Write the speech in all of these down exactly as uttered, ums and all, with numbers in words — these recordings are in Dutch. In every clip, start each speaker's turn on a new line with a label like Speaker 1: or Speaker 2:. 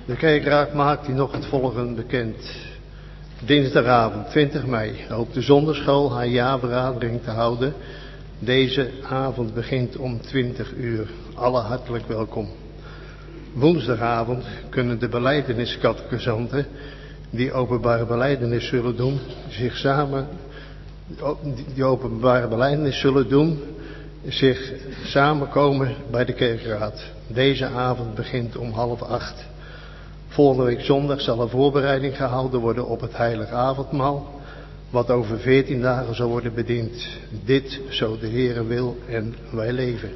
Speaker 1: De kerkraad maakt u nog het volgende bekend. Dinsdagavond twintig mei hoopt de zonderschool haar jaarvergadering te houden. Deze avond begint om twintig uur. Alle hartelijk welkom. Woensdagavond kunnen de belijdeniscatechisanten die openbare belijdenis zullen doen, zich samen, die openbare belijdenis zullen doen, zich samenkomen bij de kerkraad. Deze avond begint om half acht. Volgende week zondag zal er voorbereiding gehouden worden op het heilige avondmaal, wat over veertien dagen zal worden bediend. Dit, zo de Heere wil en wij leven.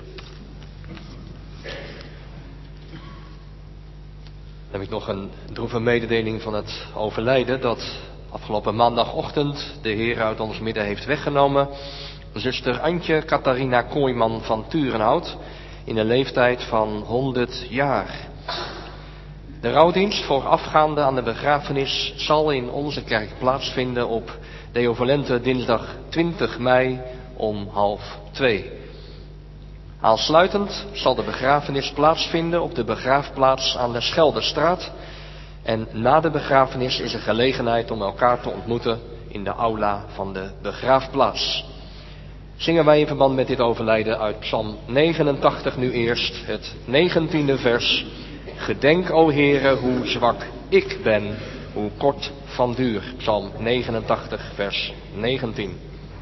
Speaker 2: Dan heb ik nog een droeve mededeling van het overlijden dat afgelopen maandagochtend de Heer uit ons midden heeft weggenomen. Zuster Antje Catharina Kooijman van Turenhout in een leeftijd van honderd jaar. De rouwdienst voorafgaande aan de begrafenis zal in onze kerk plaatsvinden op Deovalente dinsdag twintig mei om half twee. Aansluitend zal de begrafenis plaatsvinden op de begraafplaats aan de Scheldestraat. En na de begrafenis is er gelegenheid om elkaar te ontmoeten in de aula van de begraafplaats. Zingen wij in verband met dit overlijden uit Psalm negenentachtig nu eerst het negentiende vers. Gedenk, o Heere, hoe zwak ik ben, hoe kort van duur. Psalm negenentachtig vers negentien.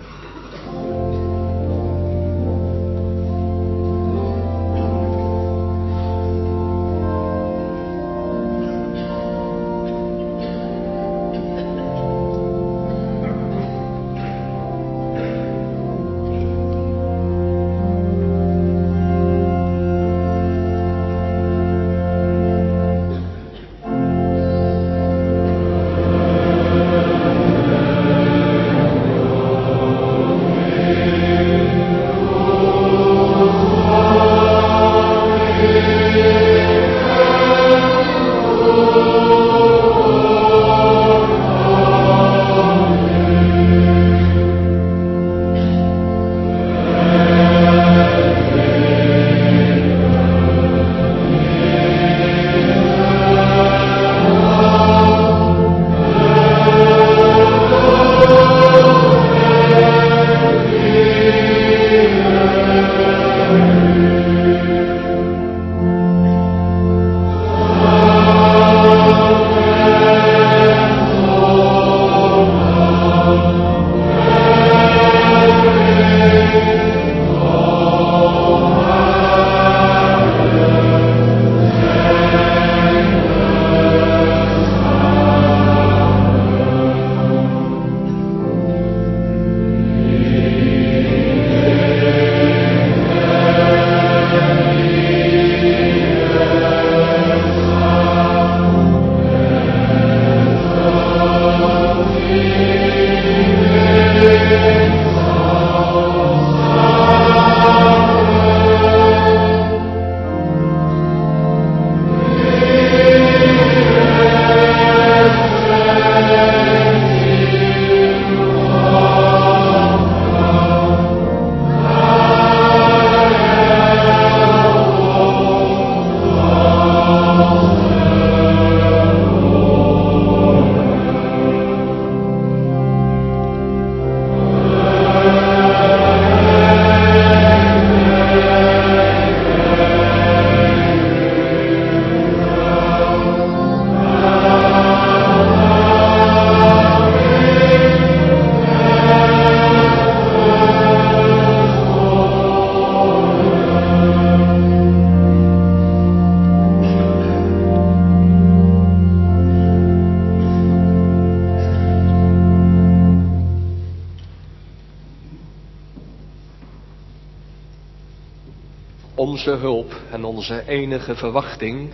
Speaker 2: Onze hulp en onze enige verwachting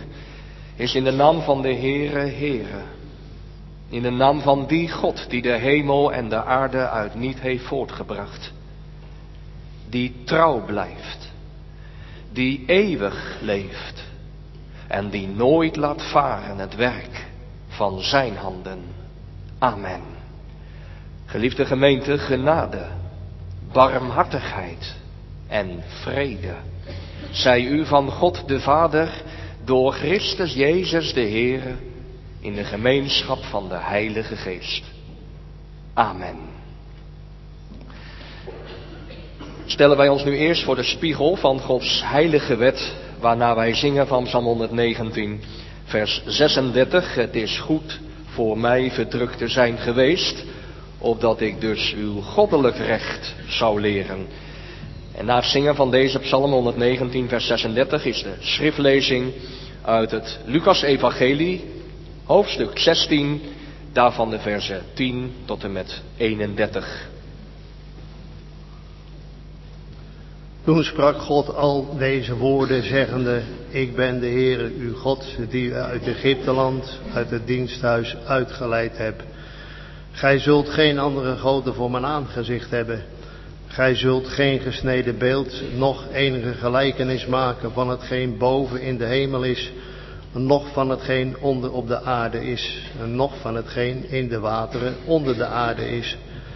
Speaker 2: is in de naam van de Heere, Heere. In de naam van die God die de hemel en de aarde uit niet heeft voortgebracht. Die trouw blijft. Die eeuwig leeft. En die nooit laat varen het werk van zijn handen. Amen. Geliefde gemeente, genade, barmhartigheid en vrede zij u van God de Vader, door Christus Jezus de Heere, in de gemeenschap van de Heilige Geest. Amen. Stellen wij ons nu eerst voor de spiegel van Gods heilige wet, waarna wij zingen van Psalm honderdnegentien, vers zesendertig. Het is goed voor mij verdrukt te zijn geweest, opdat ik dus uw goddelijk recht zou leren. En na het zingen van deze Psalm honderdnegentien, vers zesendertig, is de schriftlezing uit het Lucas-evangelie, hoofdstuk zestien, daarvan de versen tien tot en met eenendertig.
Speaker 1: Toen sprak God al deze woorden, zeggende: Ik ben de Heere uw God, die u uit Egypteland, uit het diensthuis uitgeleid heb. Gij zult geen andere goden voor mijn aangezicht hebben. Gij zult geen gesneden beeld, noch enige gelijkenis maken van hetgeen boven in de hemel is, noch van hetgeen onder op de aarde is, noch van hetgeen in de wateren onder de aarde is.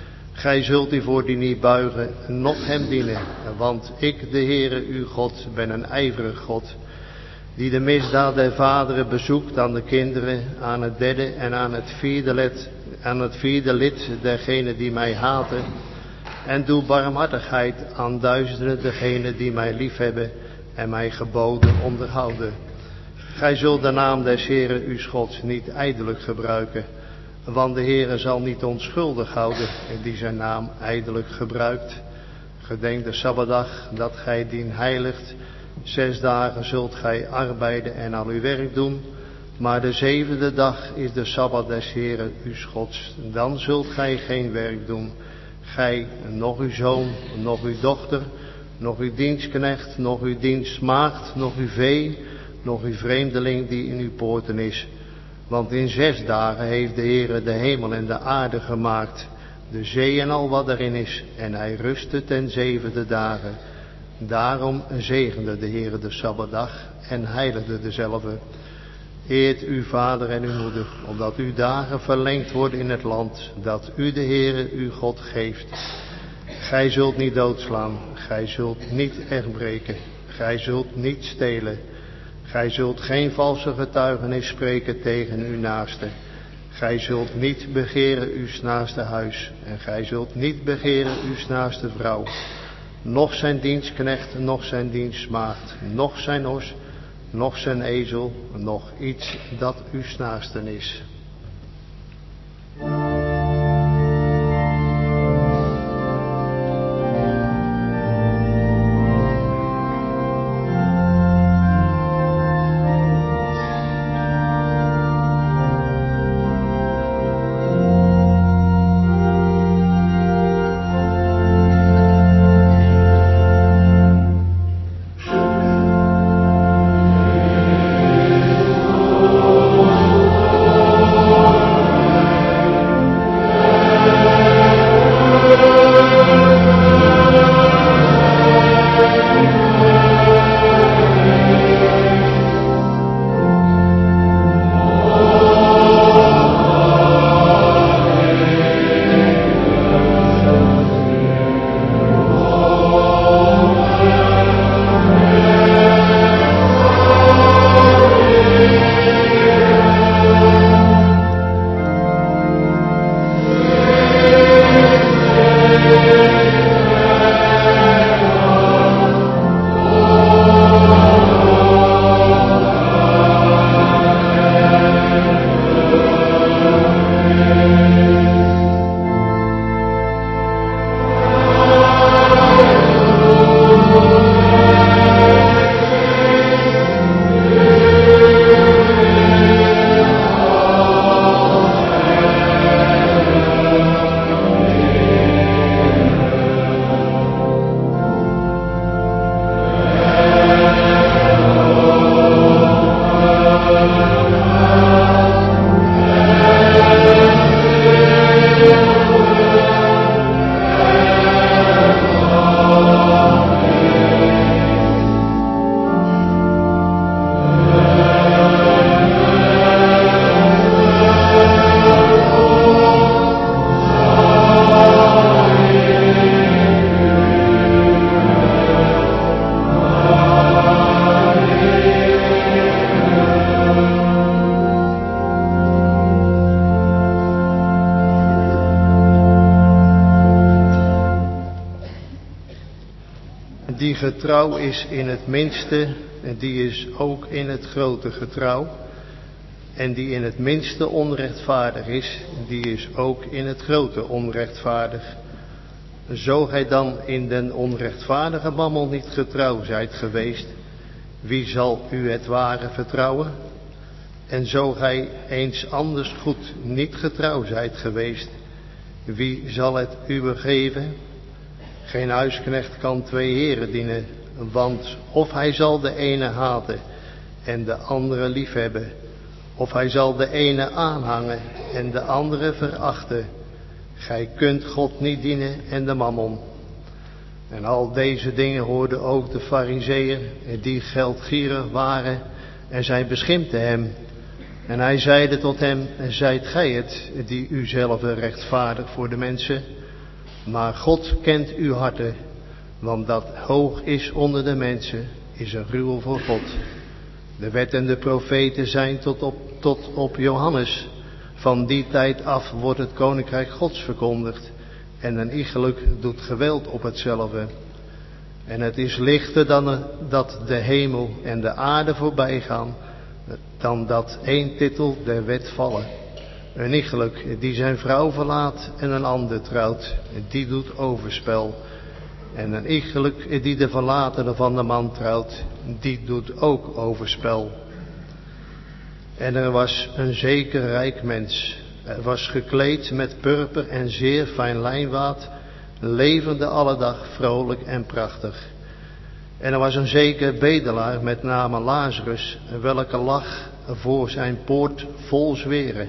Speaker 1: Gij zult u voor die niet buigen, noch hem dienen, want ik, de Heere uw God, ben een ijverig God, die de misdaad der vaderen bezoekt aan de kinderen, aan het derde en aan het vierde lid, aan het vierde lid dergenen die mij haten, en doe barmhartigheid aan duizenden degenen die mij liefhebben en mijn geboden onderhouden. Gij zult de naam des Heeren uw Gods niet ijdelijk gebruiken, want de Heere zal niet onschuldig houden die zijn naam ijdelijk gebruikt. Gedenk de Sabbatdag, dat gij dien heiligt. Zes dagen zult gij arbeiden en al uw werk doen, maar de zevende dag is de Sabbat des Heeren uw Gods. Dan zult gij geen werk doen, gij, noch uw zoon, noch uw dochter, noch uw dienstknecht, noch uw dienstmaagd, noch uw vee, noch uw vreemdeling die in uw poorten is. Want in zes dagen heeft de Heere de hemel en de aarde gemaakt, de zee en al wat erin is, en hij rustte ten zevende dagen. Daarom zegende de Heere de Sabbatdag en heiligde dezelve. Eert uw vader en uw moeder, opdat uw dagen verlengd worden in het land, dat u de Heere uw God geeft. Gij zult niet doodslaan, gij zult niet echtbreken, gij zult niet stelen. Gij zult geen valse getuigenis spreken tegen uw naaste. Gij zult niet begeren uw naaste huis, en gij zult niet begeren uw naaste vrouw, noch zijn dienstknecht, noch zijn dienstmaagd, noch zijn os, noch zijn ezel, noch iets dat uw naasten is.
Speaker 3: O
Speaker 1: Wie getrouw is in het minste, die is ook in het grote getrouw. En die in het minste onrechtvaardig is, die is ook in het grote onrechtvaardig. Zo gij dan in den onrechtvaardige mammon niet getrouw zijt geweest, wie zal u het ware vertrouwen? En zo gij eens anders goed niet getrouw zijt geweest, wie zal het u geven? Geen huisknecht kan twee heren dienen, want of hij zal de ene haten en de andere liefhebben, of hij zal de ene aanhangen en de andere verachten. Gij kunt God niet dienen en de mammon. En al deze dingen hoorden ook de Farizeeën, die geldgierig waren, en zij beschimpten hem. En hij zeide tot hem, zijt gij het, die uzelf rechtvaardig voor de mensen? Maar God kent uw harten, want dat hoog is onder de mensen, is een gruwel voor God. De wet en de profeten zijn tot op, tot op Johannes. Van die tijd af wordt het koninkrijk Gods verkondigd. En een iegelijk doet geweld op hetzelfde. En het is lichter dan dat de hemel en de aarde voorbij gaan, dan dat één titel der wet vallen. Een iegelijk die zijn vrouw verlaat en een ander trouwt, die doet overspel. En een iegelijk die de verlatene van de man trouwt, die doet ook overspel. En er was een zeker rijk mens. Hij was gekleed met purper en zeer fijn lijnwaad, levende alle dag vrolijk en prachtig. En er was een zeker bedelaar met name Lazarus, welke lag voor zijn poort vol zweren.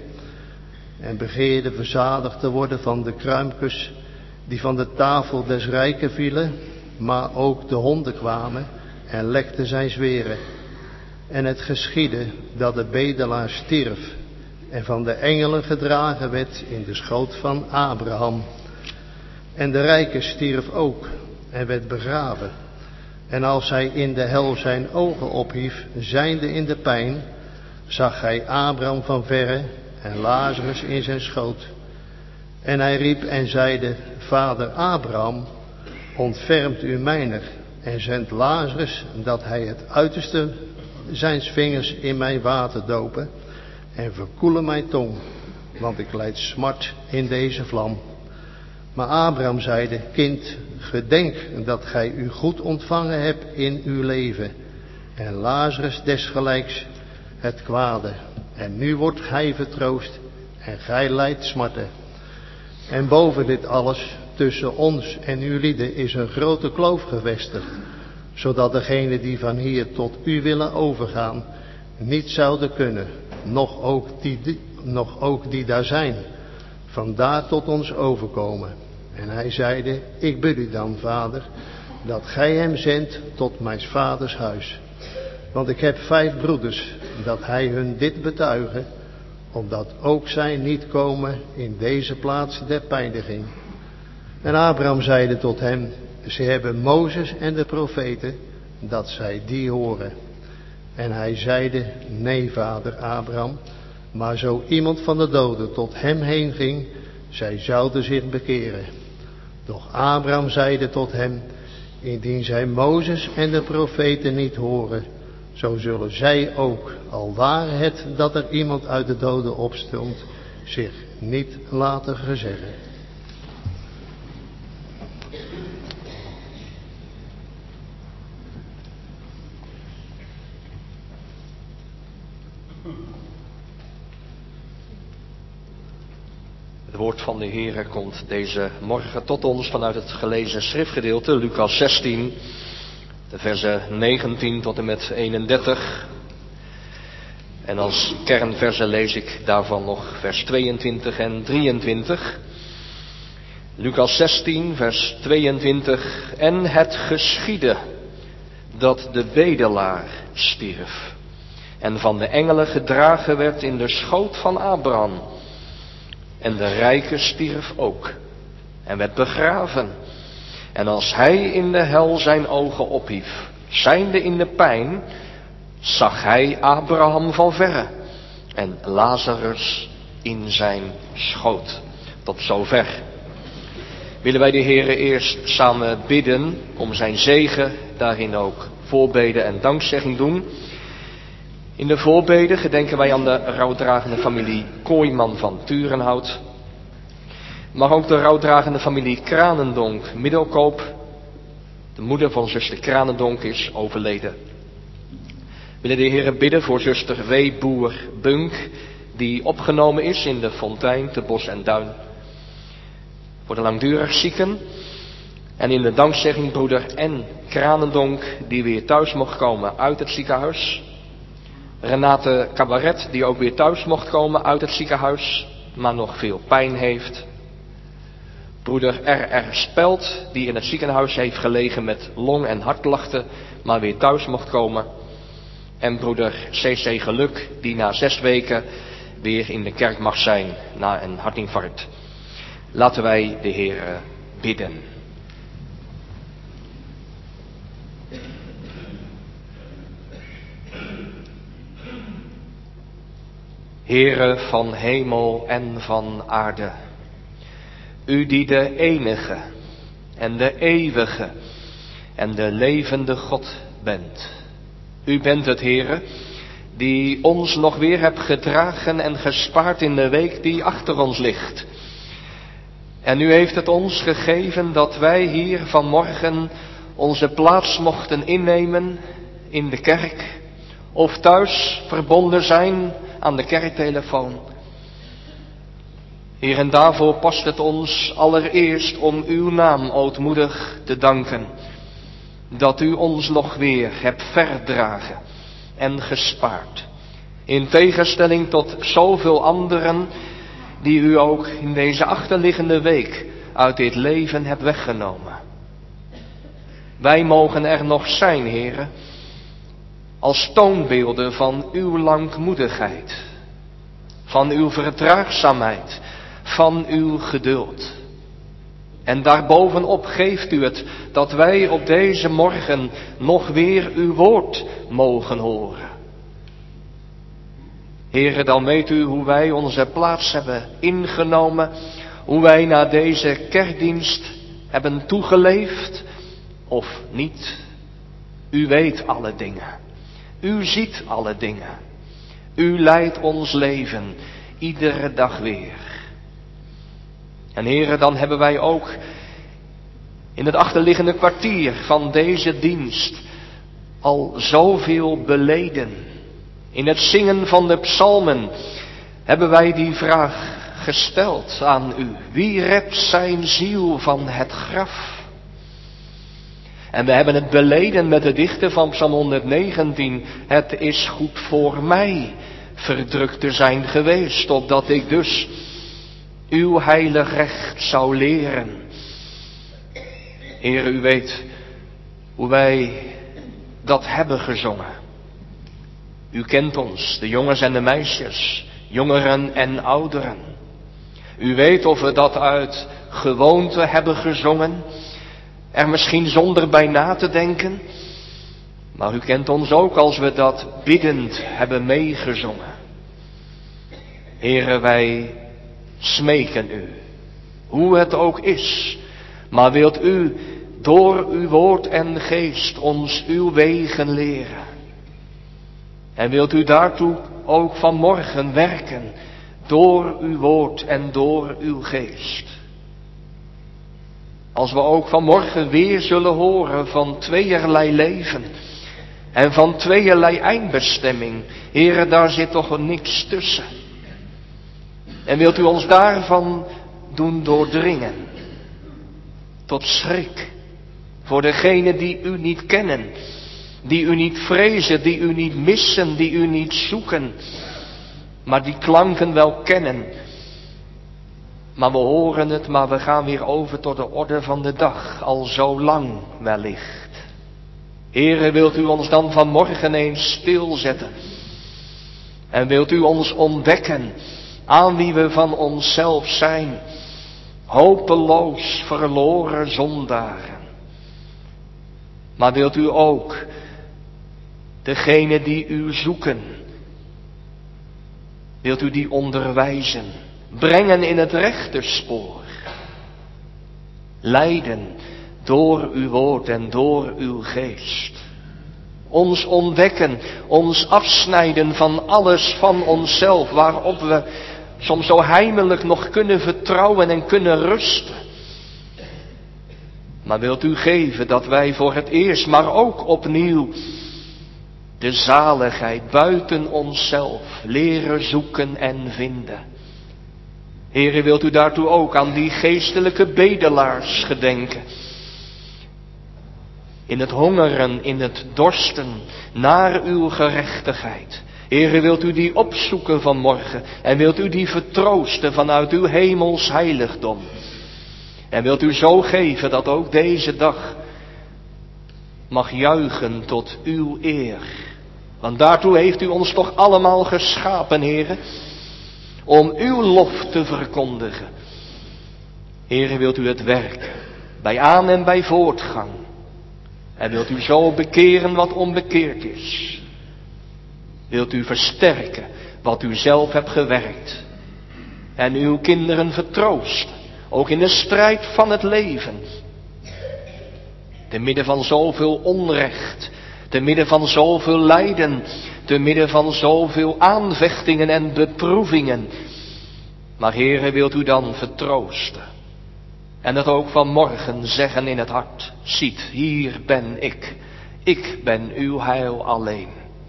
Speaker 1: En begeerde verzadigd te worden van de kruimkes die van de tafel des rijken vielen, maar ook de honden kwamen en lekten zijn zweren. En het geschiedde dat de bedelaar stierf en van de engelen gedragen werd in de schoot van Abraham. En de rijke stierf ook en werd begraven. En als hij in de hel zijn ogen ophief, zijnde in de pijn, zag hij Abraham van verre en Lazarus in zijn schoot. En hij riep en zeide, Vader Abraham, ontfermt u mijner en zendt Lazarus dat hij het uiterste zijns vingers in mijn water dopen en verkoelen mijn tong, want ik lijd smart in deze vlam. Maar Abraham zeide, kind, gedenk dat gij u goed ontvangen hebt in uw leven en Lazarus desgelijks het kwade. En nu wordt gij vertroost en gij lijdt smarten. En boven dit alles, tussen ons en uw lieden, is een grote kloof gevestigd, zodat degenen die van hier tot u willen overgaan, niet zouden kunnen, nog ook die, die, nog ook die daar zijn, vandaar tot ons overkomen. En hij zeide, ik bid u dan, vader, dat gij hem zendt tot mijn vaders huis. Want ik heb vijf broeders, dat hij hun dit betuigen, opdat ook zij niet komen in deze plaats der pijniging. En Abraham zeide tot hem, ze hebben Mozes en de profeten, dat zij die horen. En hij zeide, nee, vader Abraham, maar zo iemand van de doden tot hem heen ging, zij zouden zich bekeren. Doch Abraham zeide tot hem, indien zij Mozes en de profeten niet horen, zo zullen zij ook, al ware het dat er iemand uit de doden opstond, zich niet laten gezeggen.
Speaker 2: Het woord van de Heere komt deze morgen tot ons vanuit het gelezen schriftgedeelte, Lucas zestien, de versen negentien tot en met eenendertig. En als kernversen lees ik daarvan nog vers tweeëntwintig en drieëntwintig. Lucas zestien, vers tweeëntwintig. En het geschiedde dat de bedelaar stierf en van de engelen gedragen werd in de schoot van Abraham. En de rijke stierf ook en werd begraven. En als hij in de hel zijn ogen ophief, zijnde in de pijn, zag hij Abraham van verre en Lazarus in zijn schoot. Tot zover. willen wij de Heere eerst samen bidden om zijn zegen, daarin ook voorbeden en dankzegging doen. In de voorbeden gedenken wij aan de rouwdragende familie Kooijman van Turenhout, maar ook de rouwdragende familie Kranendonk Middelkoop. De moeder van zuster Kranendonk is overleden. We willen de Heere bidden voor zuster Weeboer Bunk, die opgenomen is in de fontein te Bos en Duin. Voor de langdurig zieken en in de dankzegging broeder N. Kranendonk, die weer thuis mocht komen uit het ziekenhuis. Renate Cabaret, die ook weer thuis mocht komen uit het ziekenhuis, maar nog veel pijn heeft. Broeder R R Spelt, die in het ziekenhuis heeft gelegen met long- en hartklachten, maar weer thuis mocht komen. En broeder C C Geluk, die na zes weken weer in de kerk mag zijn na een hartinfarct. Laten wij de Heere bidden. Heere van hemel en van aarde, u die de enige en de eeuwige en de levende God bent. U bent het, Heere, die ons nog weer hebt gedragen en gespaard in de week die achter ons ligt. En u heeft het ons gegeven dat wij hier vanmorgen onze plaats mochten innemen in de kerk of thuis verbonden zijn aan de kerktelefoon. Heer, en daarvoor past het ons allereerst om uw naam ootmoedig te danken, dat u ons nog weer hebt verdragen en gespaard, in tegenstelling tot zoveel anderen die u ook in deze achterliggende week uit dit leven hebt weggenomen. Wij mogen er nog zijn, Heere, als toonbeelden van uw langmoedigheid, van uw verdraagzaamheid, van uw geduld. En daarbovenop geeft u het dat wij op deze morgen nog weer uw woord mogen horen. Heere, dan weet u hoe wij onze plaats hebben ingenomen, hoe wij naar deze kerkdienst hebben toegeleefd of niet. U weet alle dingen. U ziet alle dingen. U leidt ons leven iedere dag weer. En Heere, dan hebben wij ook in het achterliggende kwartier van deze dienst al zoveel beleden. In het zingen van de psalmen hebben wij die vraag gesteld aan u. Wie redt zijn ziel van het graf? En we hebben het beleden met de dichter van Psalm honderdnegentien. Het is goed voor mij verdrukt te zijn geweest, opdat ik dus uw heilig recht zou leren. Heer, u weet hoe wij dat hebben gezongen. U kent ons, de jongens en de meisjes, jongeren en ouderen. U weet of we dat uit gewoonte hebben gezongen, er misschien zonder bij na te denken. Maar u kent ons ook als we dat biddend hebben meegezongen. Heere, wij smeken u, hoe het ook is, maar wilt u door uw woord en geest ons uw wegen leren. En wilt u daartoe ook vanmorgen werken, door uw woord en door uw geest. Als we ook vanmorgen weer zullen horen van tweeërlei leven en van tweeërlei eindbestemming. Heere, daar zit toch niks tussen. En wilt u ons daarvan doen doordringen, tot schrik voor degenen die u niet kennen, die u niet vrezen, die u niet missen, die u niet zoeken, maar die klanken wel kennen. Maar we horen het, maar we gaan weer over tot de orde van de dag, al zo lang wellicht. Heere, wilt u ons dan vanmorgen eens stilzetten en wilt u ons ontdekken aan wie we van onszelf zijn, hopeloos verloren zondaren. Maar wilt u ook degene die u zoeken, wilt u die onderwijzen, brengen in het rechte spoor. leiden door uw woord en door uw geest. Ons ontdekken, ons afsnijden van alles van onszelf, waarop we soms zo heimelijk nog kunnen vertrouwen en kunnen rusten. Maar wilt u geven dat wij voor het eerst, maar ook opnieuw, de zaligheid buiten onszelf leren zoeken en vinden. Heere, wilt u daartoe ook aan die geestelijke bedelaars gedenken. In het hongeren, in het dorsten naar uw gerechtigheid. Heere, wilt u die opzoeken vanmorgen en wilt u die vertroosten vanuit uw hemels heiligdom. En wilt u zo geven dat ook deze dag mag juichen tot uw eer. Want daartoe heeft u ons toch allemaal geschapen, Heere, om uw lof te verkondigen. Heere, wilt u het werken, bij aan- en bij voortgang. En wilt u zo bekeren wat onbekeerd is. Wilt u versterken wat u zelf hebt gewerkt. En uw kinderen vertroosten, ook in de strijd van het leven. Te midden van zoveel onrecht, te midden van zoveel lijden, te midden van zoveel aanvechtingen en beproevingen. Maar Heere, wilt u dan vertroosten. En dat ook vanmorgen zeggen in het hart. Ziet, hier ben ik. Ik ben uw heil alleen.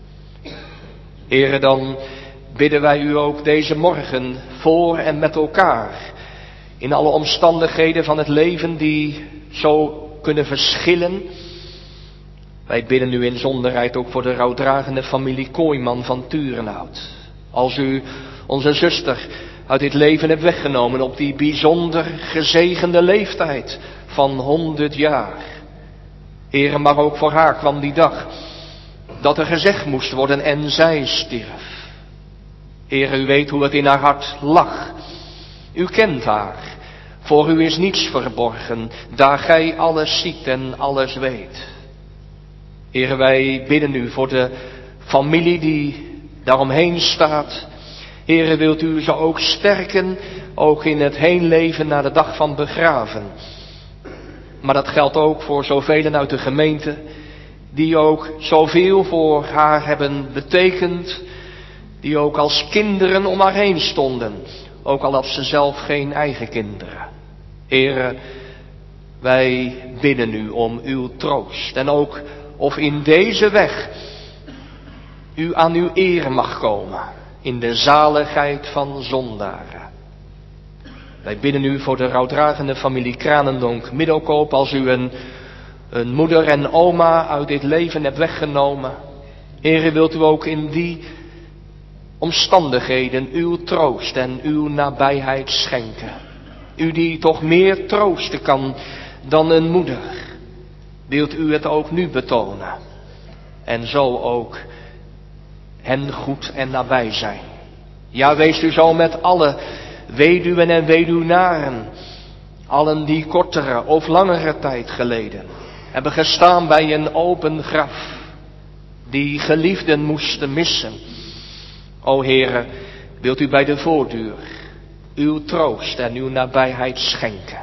Speaker 2: Heere, dan bidden wij u ook deze morgen voor en met elkaar. In alle omstandigheden van het leven die zo kunnen verschillen. Wij bidden u in zonderheid ook voor de rouwdragende familie Kooijman van Turenhout. Als u onze zuster uit dit leven hebt weggenomen op die bijzonder gezegende leeftijd van honderd jaar. Heere, maar ook voor haar kwam die dag dat er gezegd moest worden en zij stierf. Heere, u weet hoe het in haar hart lag. U kent haar. Voor u is niets verborgen, daar gij alles ziet en alles weet. Heere, wij bidden u voor de familie die daaromheen staat. Heere, wilt u ze ook sterken, ook in het heenleven naar de dag van begraven. Maar dat geldt ook voor zoveel uit de gemeente, die ook zoveel voor haar hebben betekend, die ook als kinderen om haar heen stonden, ook al had ze zelf geen eigen kinderen. Heere, wij bidden u om uw troost en ook of in deze weg u aan uw eer mag komen in de zaligheid van zondaren. Wij bidden u voor de rouwdragende familie Kranendonk Middelkoop, als u een, een moeder en oma uit dit leven hebt weggenomen. Heere, wilt u ook in die omstandigheden uw troost en uw nabijheid schenken. U die toch meer troosten kan dan een moeder. Wilt u het ook nu betonen. En zo ook hen goed en nabij zijn. Ja, wees u zo met alle weduwen en weduwnaren. Allen die kortere of langere tijd geleden hebben gestaan bij een open graf. Die geliefden moesten missen. O Heere, wilt u bij de voordeur uw troost en uw nabijheid schenken.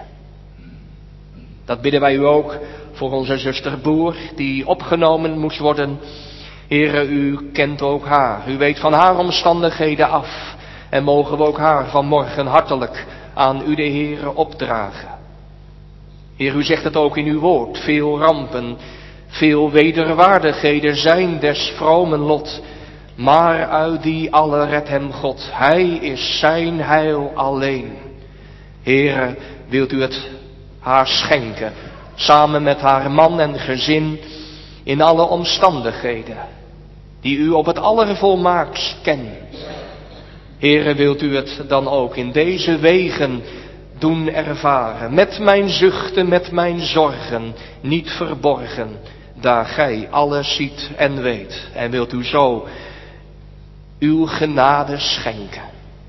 Speaker 2: Dat bidden wij u ook voor onze zuster Boer, die opgenomen moest worden. Heere, u kent ook haar. U weet van haar omstandigheden af. En mogen we ook haar vanmorgen hartelijk aan u de Heere opdragen. Heer, u zegt het ook in uw woord. Veel rampen, veel wederwaardigheden zijn des vromen lot. Maar uit die alle redt hem God. Hij is zijn heil alleen. Heere, wilt u het haar schenken. Samen met haar man en gezin. In alle omstandigheden. Die u op het allervolmaakst kent. Heere, wilt u het dan ook in deze wegen doen ervaren. Met mijn zuchten, met mijn zorgen. Niet verborgen. Daar gij alles ziet en weet. En wilt u zo uw genade schenken.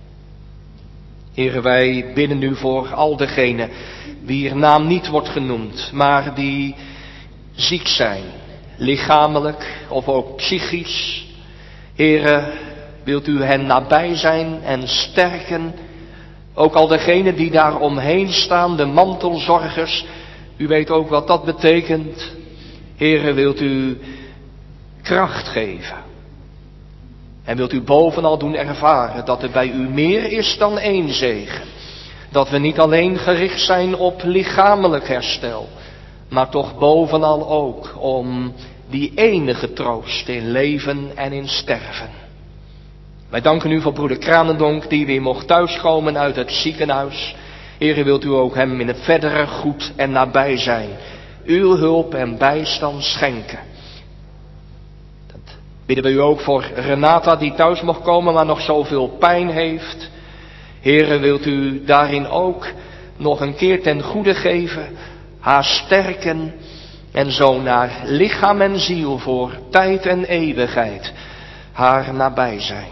Speaker 2: Heere, wij bidden u voor al degenen wier naam niet wordt genoemd, maar die ziek zijn, lichamelijk of ook psychisch. Heere, wilt u hen nabij zijn en sterken, Ook al degenen die daar omheen staan, de mantelzorgers, u weet ook wat dat betekent. Heere, wilt u kracht geven. En wilt u bovenal doen ervaren dat er bij u meer is dan één zegen. Dat we niet alleen gericht zijn op lichamelijk herstel, maar toch bovenal ook om die enige troost in leven en in sterven. Wij danken u voor broeder Kranendonk die weer mocht thuiskomen uit het ziekenhuis. Heere, wilt u ook hem in het verdere goed en nabij zijn. Uw hulp en bijstand schenken. Dat bidden we u ook voor Renata die thuis mocht komen maar nog zoveel pijn heeft. Heere, wilt u daarin ook nog een keer ten goede geven, haar sterken en zo naar lichaam en ziel voor tijd en eeuwigheid haar nabij zijn.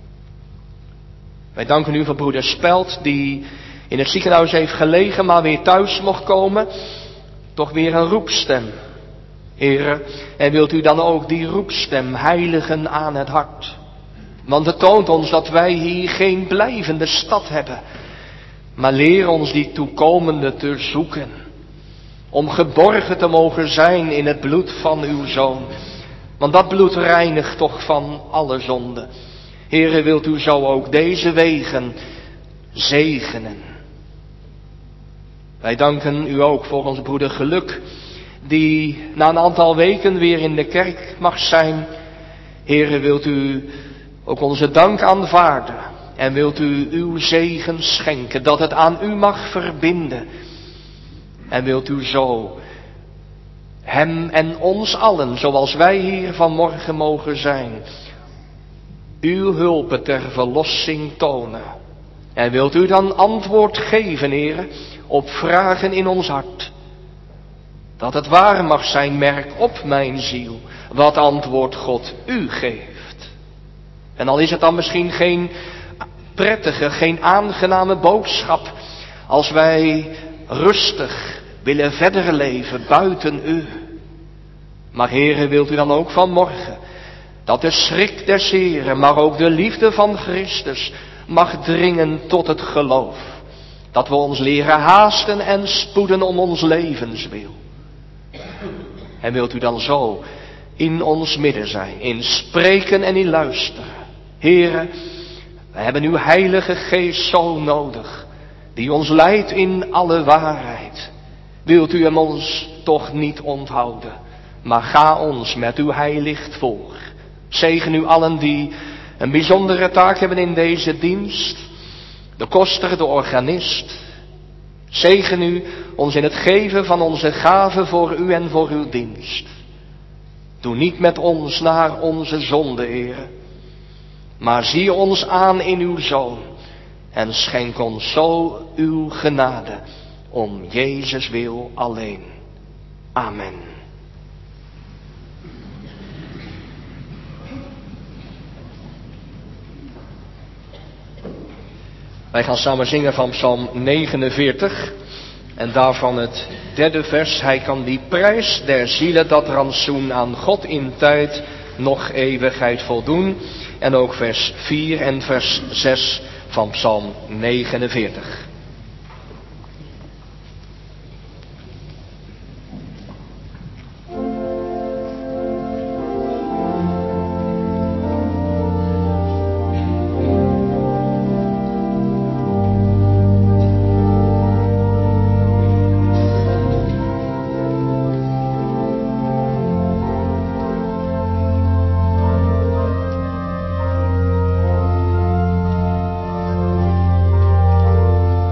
Speaker 2: Wij danken u voor broeder Spelt die in het ziekenhuis heeft gelegen maar weer thuis mocht komen. Toch weer een roepstem. Heere, en wilt u dan ook die roepstem heiligen aan het hart. Want het toont ons dat wij hier geen blijvende stad hebben. Maar leer ons die toekomende te zoeken. Om geborgen te mogen zijn in het bloed van uw Zoon. Want dat bloed reinigt toch van alle zonde. Heere, wilt u zo ook deze wegen zegenen. Wij danken u ook voor ons broeder Geluk, die na een aantal weken weer in de kerk mag zijn. Heere, wilt u ook onze dank aanvaarden en wilt u uw zegen schenken, dat het aan u mag verbinden. En wilt u zo hem en ons allen, zoals wij hier vanmorgen mogen zijn, uw hulpen ter verlossing tonen. En wilt u dan antwoord geven, Heere, op vragen in ons hart. Dat het waar mag zijn, merk op mijn ziel, wat antwoord God u geeft. En al is het dan misschien geen prettige, geen aangename boodschap, als wij rustig willen verder leven buiten u. Maar Heere, wilt u dan ook vanmorgen dat de schrik des Heeren, maar ook de liefde van Christus mag dringen tot het geloof. Dat we ons leren haasten en spoeden om ons levenswil. En wilt u dan zo in ons midden zijn, in spreken en in luisteren. Heere, wij hebben uw heilige geest zo nodig, die ons leidt in alle waarheid. Wilt u hem ons toch niet onthouden, maar ga ons met uw heilicht voor. Zegen u allen die een bijzondere taak hebben in deze dienst. De koster, de organist. Zegen u ons in het geven van onze gaven voor u en voor uw dienst. Doe niet met ons naar onze zonde, Heere, maar zie ons aan in uw Zoon en schenk ons zo uw genade om Jezus wil alleen. Amen. Wij gaan samen zingen van Psalm negenenveertig en daarvan het derde vers. Hij kan die prijs der zielen, dat rantsoen aan God in tijd nog eeuwigheid voldoen. En ook vers vier en vers zes van Psalm negenenveertig.
Speaker 3: Thank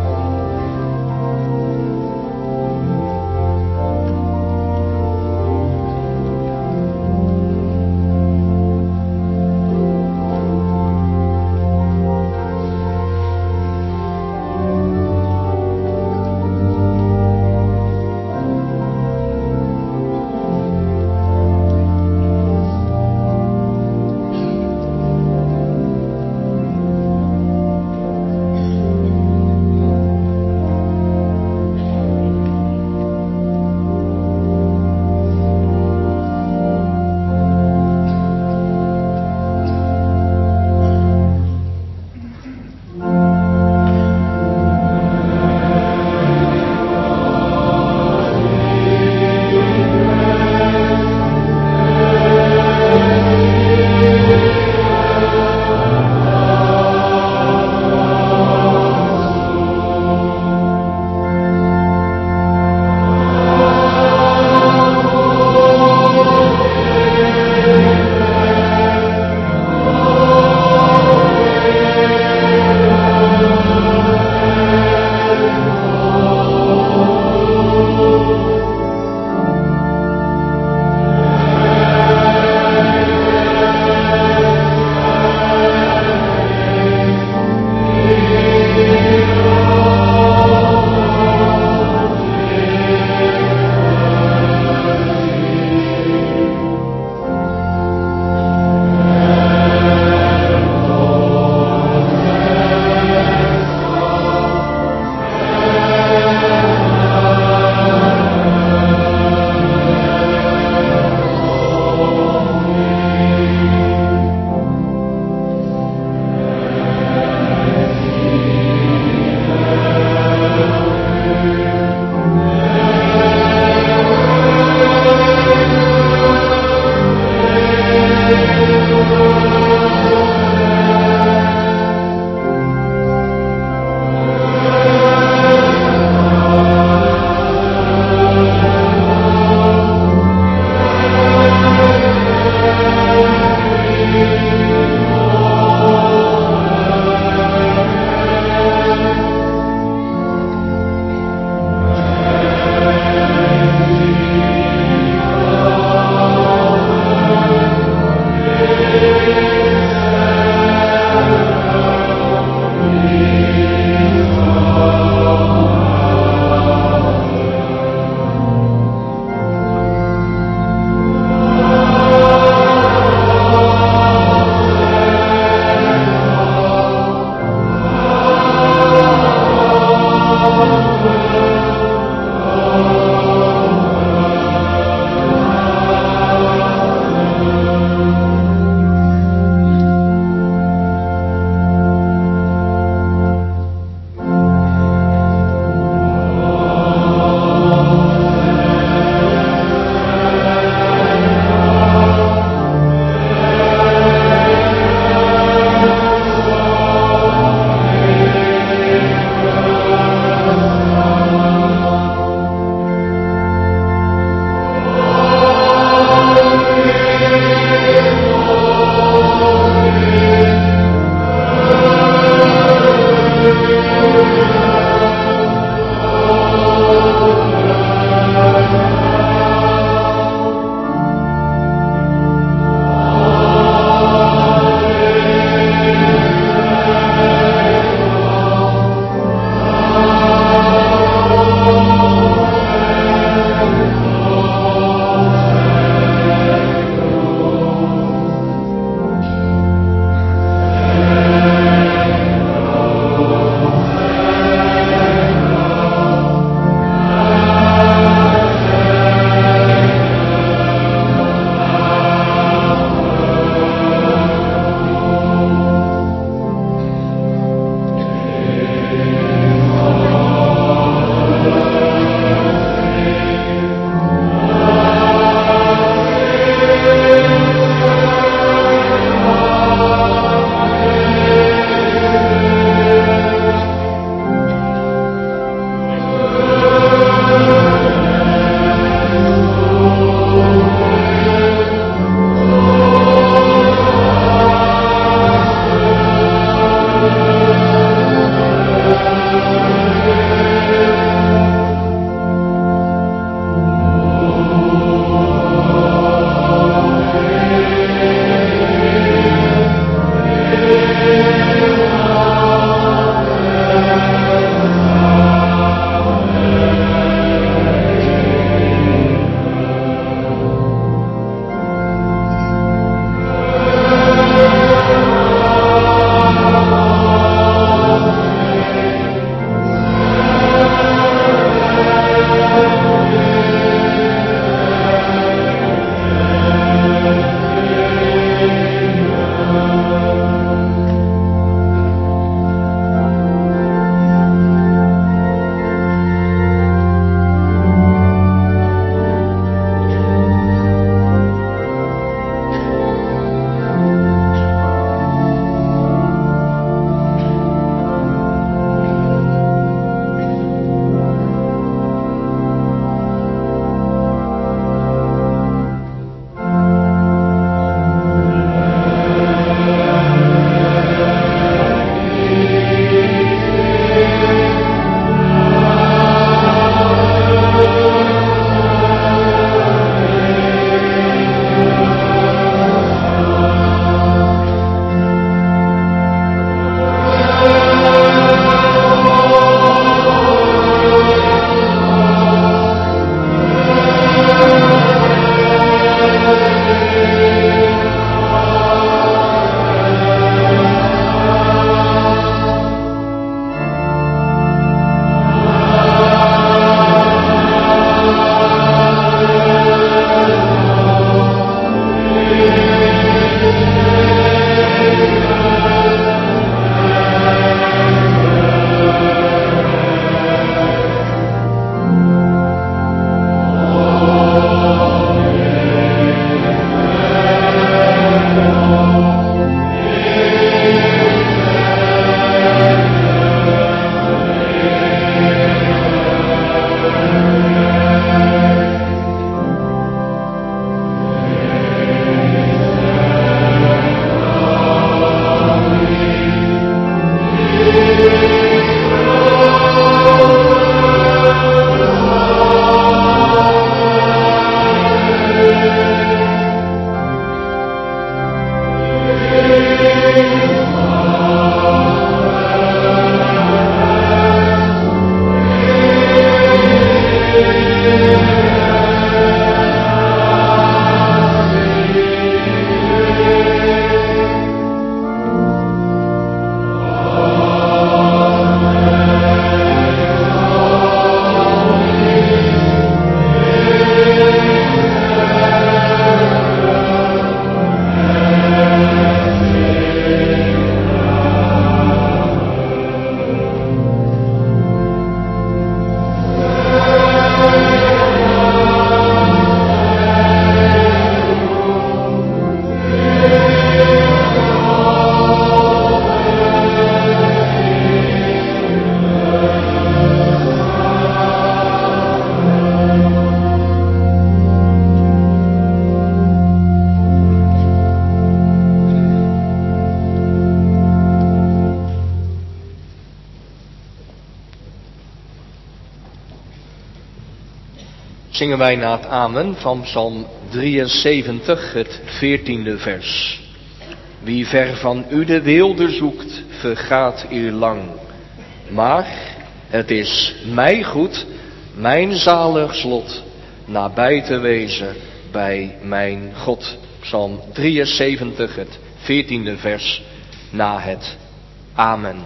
Speaker 2: Zingen wij na het amen van Psalm drieënzeventig, het veertiende vers. Wie ver van u de weelde zoekt, vergaat eer lang. Maar het is mij goed, mijn zalig slot, nabij te wezen bij mijn God. Psalm drieënzeventig, het veertiende vers, na het amen.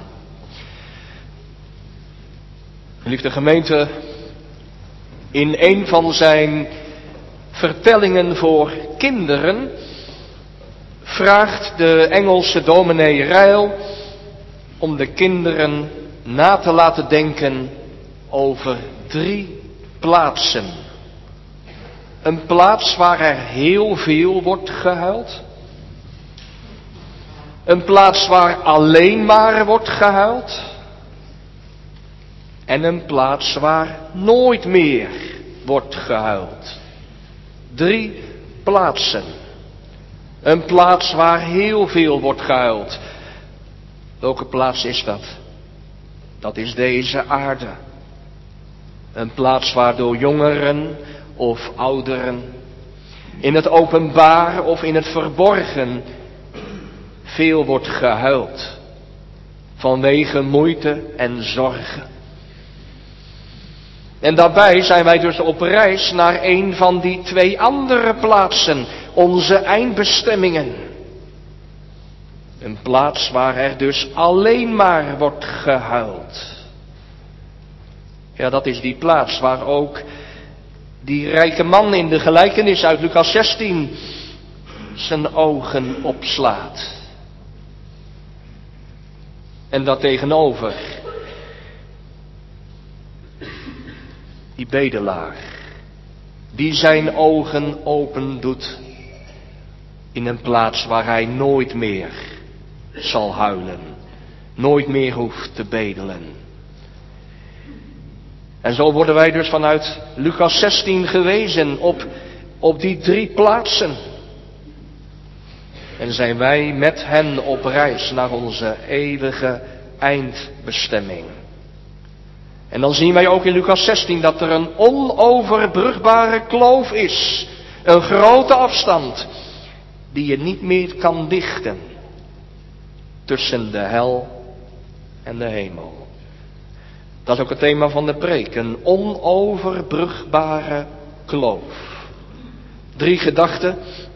Speaker 2: Geliefde gemeente, in een van zijn vertellingen voor kinderen vraagt de Engelse dominee Ryle om de kinderen na te laten denken over drie plaatsen. Een plaats waar er heel veel wordt gehuild. Een plaats waar alleen maar wordt gehuild. En een plaats waar nooit meer wordt gehuild. Drie plaatsen. Een plaats waar heel veel wordt gehuild. Welke plaats is dat? Dat is deze aarde. Een plaats waar door jongeren of ouderen, in het openbaar of in het verborgen, veel wordt gehuild. Vanwege moeite en zorgen. En daarbij zijn wij dus op reis naar een van die twee andere plaatsen, onze eindbestemmingen. Een plaats waar er dus alleen maar wordt gehuild. Ja, dat is die plaats waar ook die rijke man in de gelijkenis uit Lucas zestien zijn ogen opslaat. En daartegenover die bedelaar, die zijn ogen open doet in een plaats waar hij nooit meer zal huilen, nooit meer hoeft te bedelen. En zo worden wij dus vanuit Lucas zestien gewezen op, op die drie plaatsen. En zijn wij met hen op reis naar onze eeuwige eindbestemming. En dan zien wij ook in Lucas zestien dat er een onoverbrugbare kloof is. Een grote afstand die je niet meer kan dichten. Tussen de hel en de hemel. Dat is ook het thema van de preek. Een onoverbrugbare kloof. Drie gedachten.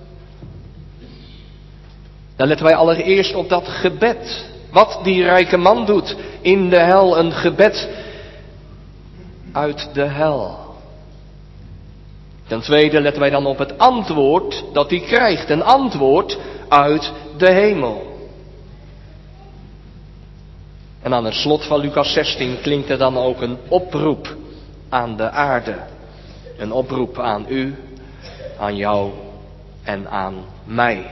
Speaker 2: Dan letten wij allereerst op dat gebed. Wat die rijke man doet in de hel. Een gebed uit de hel. Ten tweede letten wij dan op het antwoord dat hij krijgt. Een antwoord uit de hemel. En aan het slot van Lucas zestien klinkt er dan ook een oproep aan de aarde. Een oproep aan u, aan jou en aan mij.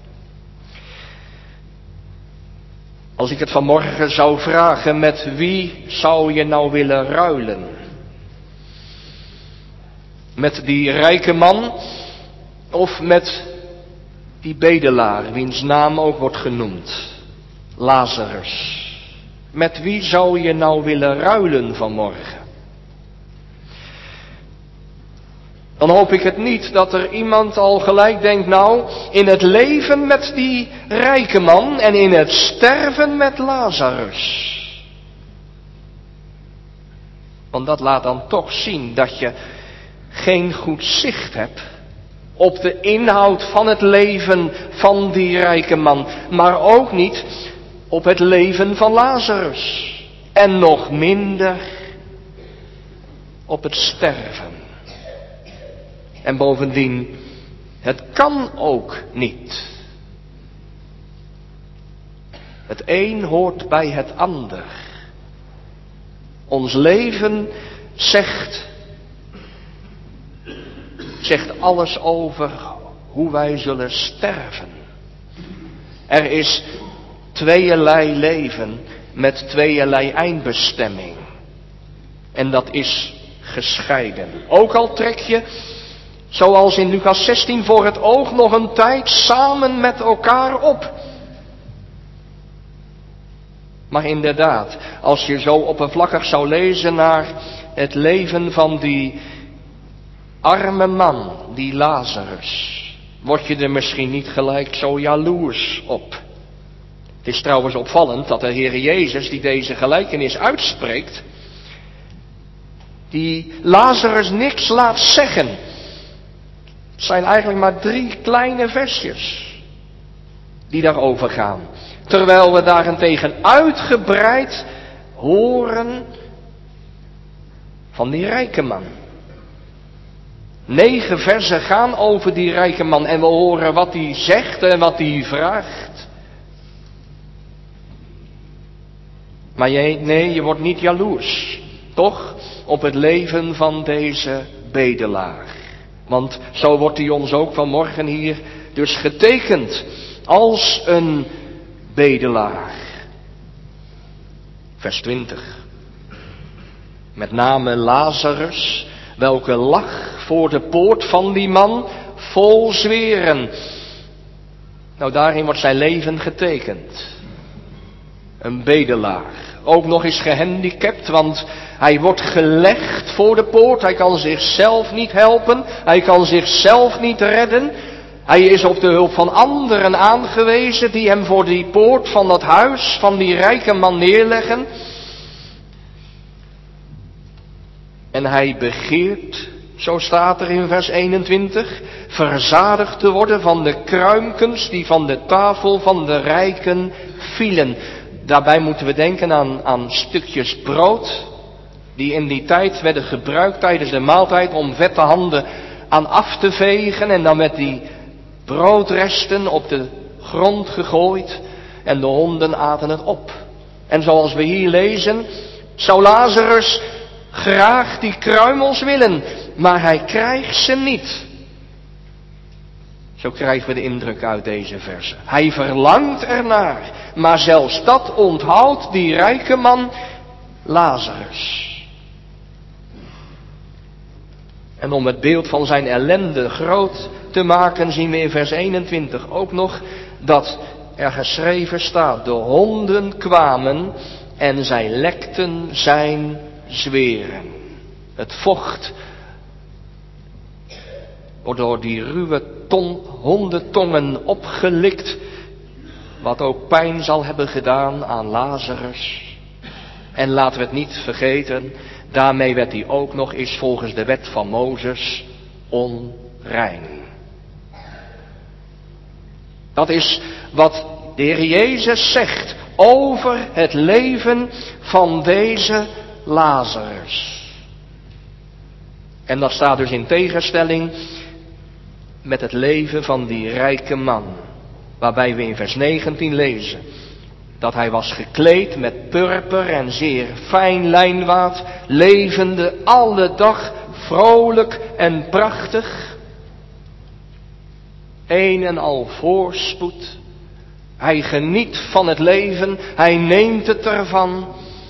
Speaker 2: Als ik het vanmorgen zou vragen, met wie zou je nou willen ruilen? Met die rijke man of met die bedelaar, wiens naam ook wordt genoemd, Lazarus? Met wie zou je nou willen ruilen vanmorgen? dan hoop ik het niet dat er iemand al gelijk denkt, nou, in het leven met die rijke man en in het sterven met Lazarus. Want dat laat dan toch zien dat je geen goed zicht hebt op de inhoud van het leven van die rijke man, maar ook niet op het leven van Lazarus. En nog minder op het sterven. En bovendien, het kan ook niet. Het een hoort bij het ander. Ons leven zegt, zegt alles over hoe wij zullen sterven. Er is tweeërlei leven met tweeërlei eindbestemming. En dat is gescheiden. Ook al trek je, zoals in Lucas zestien, voor het oog nog een tijd samen met elkaar op. Maar inderdaad, als je zo oppervlakkig zou lezen naar het leven van die arme man, die Lazarus, word je er misschien niet gelijk zo jaloers op. Het is trouwens opvallend dat de Heer Jezus, die deze gelijkenis uitspreekt, die Lazarus niks laat zeggen. Het zijn eigenlijk maar drie kleine versjes die daarover gaan. Terwijl we daarentegen uitgebreid horen van die rijke man. Negen versen gaan over die rijke man en we horen wat hij zegt en wat hij vraagt. Maar je, nee, je wordt niet jaloers, toch, op het leven van deze bedelaar. Want zo wordt hij ons ook vanmorgen hier dus getekend als een bedelaar. Vers twintig. Met name Lazarus, welke lag voor de poort van die man vol zweren. Nou, daarin wordt zijn leven getekend. Een bedelaar. Ook nog eens gehandicapt, want hij wordt gelegd voor de poort. Hij kan zichzelf niet helpen. Hij kan zichzelf niet redden. Hij is op de hulp van anderen aangewezen die hem voor die poort van dat huis van die rijke man neerleggen. En hij begeert, zo staat er in vers eenentwintig, verzadigd te worden van de kruimkens die van de tafel van de rijken vielen. Daarbij moeten we denken aan, aan stukjes brood, die in die tijd werden gebruikt tijdens de maaltijd om vette handen aan af te vegen. En dan werd die broodresten op de grond gegooid en de honden aten het op. En zoals we hier lezen, zou Lazarus graag die kruimels willen, maar hij krijgt ze niet. Zo krijgen we de indruk uit deze verse. Hij verlangt ernaar, maar zelfs dat onthoudt die rijke man Lazarus. En om het beeld van zijn ellende groot te maken, zien we in vers eenentwintig ook nog dat er geschreven staat: de honden kwamen en zij lekten zijn zweren. Het vocht wordt door die ruwe ton, hondentongen opgelikt, wat ook pijn zal hebben gedaan aan Lazarus. En laten we het niet vergeten, daarmee werd hij ook nog eens volgens de wet van Mozes onrein. Dat is wat de Heer Jezus zegt over het leven van deze Lazarus. En dat staat dus in tegenstelling met het leven van die rijke man. Waarbij we in vers negentien lezen dat hij was gekleed met purper en zeer fijn lijnwaad, levende alle dag vrolijk en prachtig. Een en al voorspoed. Hij geniet van het leven, hij neemt het ervan.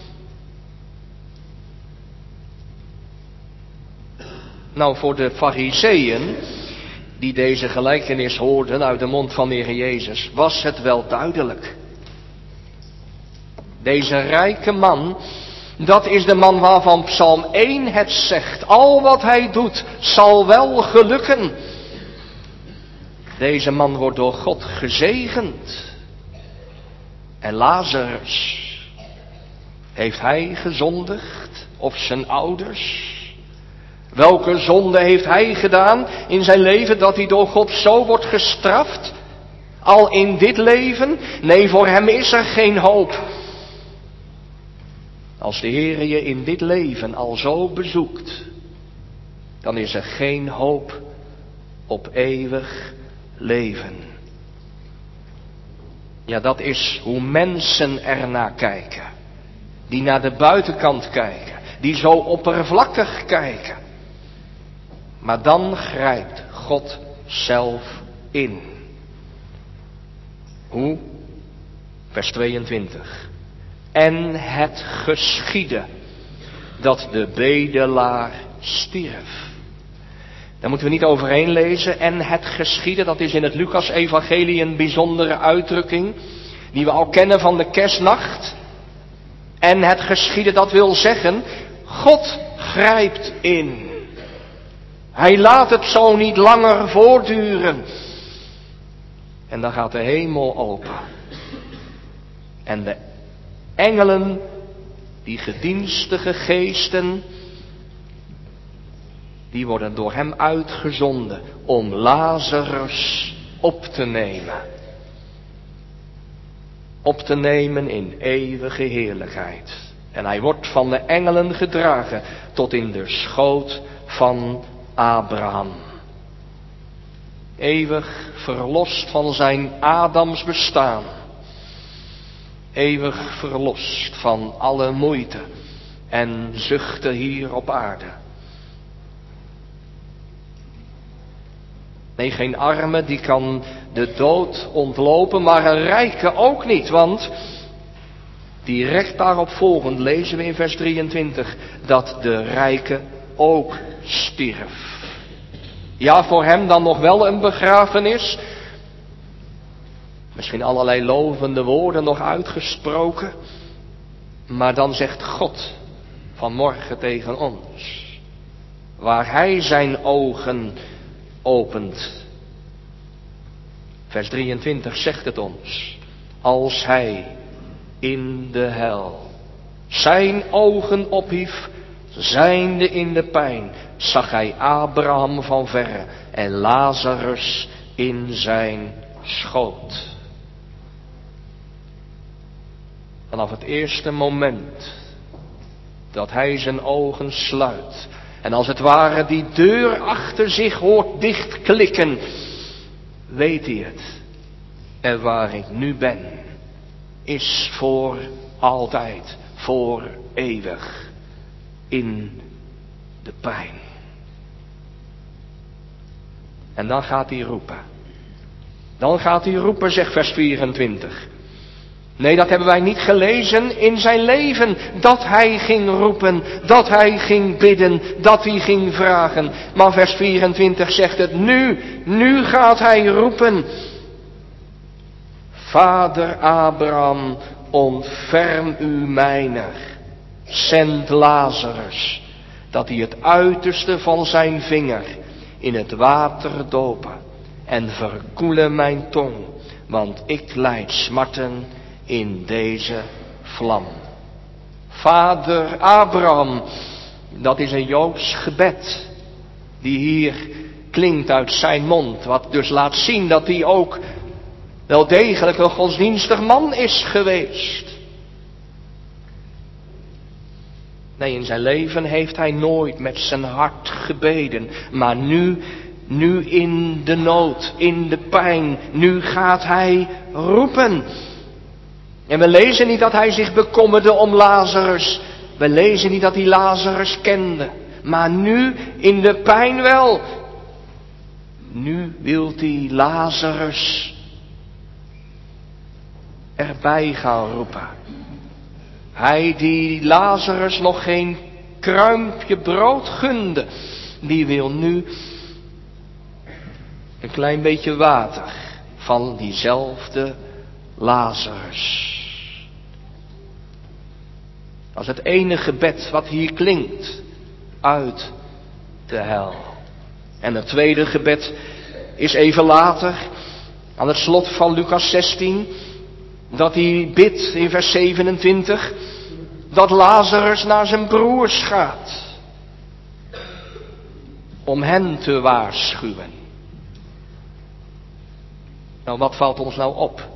Speaker 2: Nou, voor de Farizeeën, die deze gelijkenis hoorden uit de mond van de Heer Jezus, was het wel duidelijk. Deze rijke man Dat is de man waarvan Psalm één het zegt. Al wat hij doet zal wel gelukken. Deze man wordt door God gezegend. En Lazarus, heeft hij gezondigd? Of zijn ouders? Welke zonde heeft hij gedaan in zijn leven dat hij door God zo wordt gestraft? Al in dit leven? Nee, voor hem is er geen hoop. Als de Heer je in dit leven al zo bezoekt, dan is er geen hoop op eeuwig leven. Ja, dat is hoe mensen ernaar kijken. Die naar de buitenkant kijken. Die zo oppervlakkig kijken. Maar dan grijpt God zelf in. Hoe? Vers tweeëntwintig. En het geschiedde dat de bedelaar stierf. Daar moeten we niet overheen lezen. En het geschiedde, dat is in het Lucas-evangelie een bijzondere uitdrukking. Die we al kennen van de kerstnacht. En het geschiedde, dat wil zeggen, God grijpt in. Hij laat het zo niet langer voortduren. En dan gaat de hemel open. En de engelen, die gedienstige geesten, die worden door hem uitgezonden om Lazarus op te nemen. Op te nemen in eeuwige heerlijkheid. En hij wordt van de engelen gedragen tot in de schoot van Abraham. Eeuwig verlost van zijn Adams bestaan. Eeuwig verlost van alle moeite en zuchten hier op aarde. Nee, geen arme die kan de dood ontlopen, maar een rijke ook niet. Want direct daarop volgend lezen we in vers drieëntwintig dat de rijke ook stierf. Ja, voor hem dan nog wel een begrafenis. Misschien allerlei lovende woorden nog uitgesproken. Maar dan zegt God vanmorgen tegen ons. Waar hij zijn ogen opent. Vers drieëntwintig zegt het ons. Als hij in de hel zijn ogen ophief, zijnde in de pijn, zag hij Abraham van verre en Lazarus in zijn schoot. Vanaf het eerste moment dat hij zijn ogen sluit en als het ware die deur achter zich hoort dichtklikken, weet hij het. En waar ik nu ben, is voor altijd, voor eeuwig, in de pijn. En dan gaat hij roepen. Dan gaat hij roepen, zegt vers vierentwintig. Nee, dat hebben wij niet gelezen in zijn leven. Dat hij ging roepen, dat hij ging bidden, dat hij ging vragen. Maar vers vierentwintig zegt het, nu, nu gaat hij roepen. Vader Abraham, ontferm u mijner. Zend Lazarus, dat hij het uiterste van zijn vinger in het water dopen en verkoele mijn tong, want ik lijd smarten in deze vlam. Vader Abraham, dat is een Joods gebed die hier klinkt uit zijn mond, wat dus laat zien dat hij ook wel degelijk een godsdienstig man is geweest. Nee, in zijn leven heeft hij nooit met zijn hart gebeden, maar nu, nu in de nood, in de pijn, nu gaat hij roepen. En we lezen niet dat hij zich bekommerde om Lazarus. We lezen niet dat hij Lazarus kende. Maar nu in de pijn wel. Nu wil hij Lazarus erbij gaan roepen. Hij die Lazarus nog geen kruimpje brood gunde, die wil nu een klein beetje water van diezelfde Lazarus. Dat is het enige gebed wat hier klinkt uit de hel. En het tweede gebed is even later, aan het slot van Lucas zestien, dat hij bidt in vers zevenentwintig, dat Lazarus naar zijn broers gaat, om hen te waarschuwen. Nou, wat valt ons nou op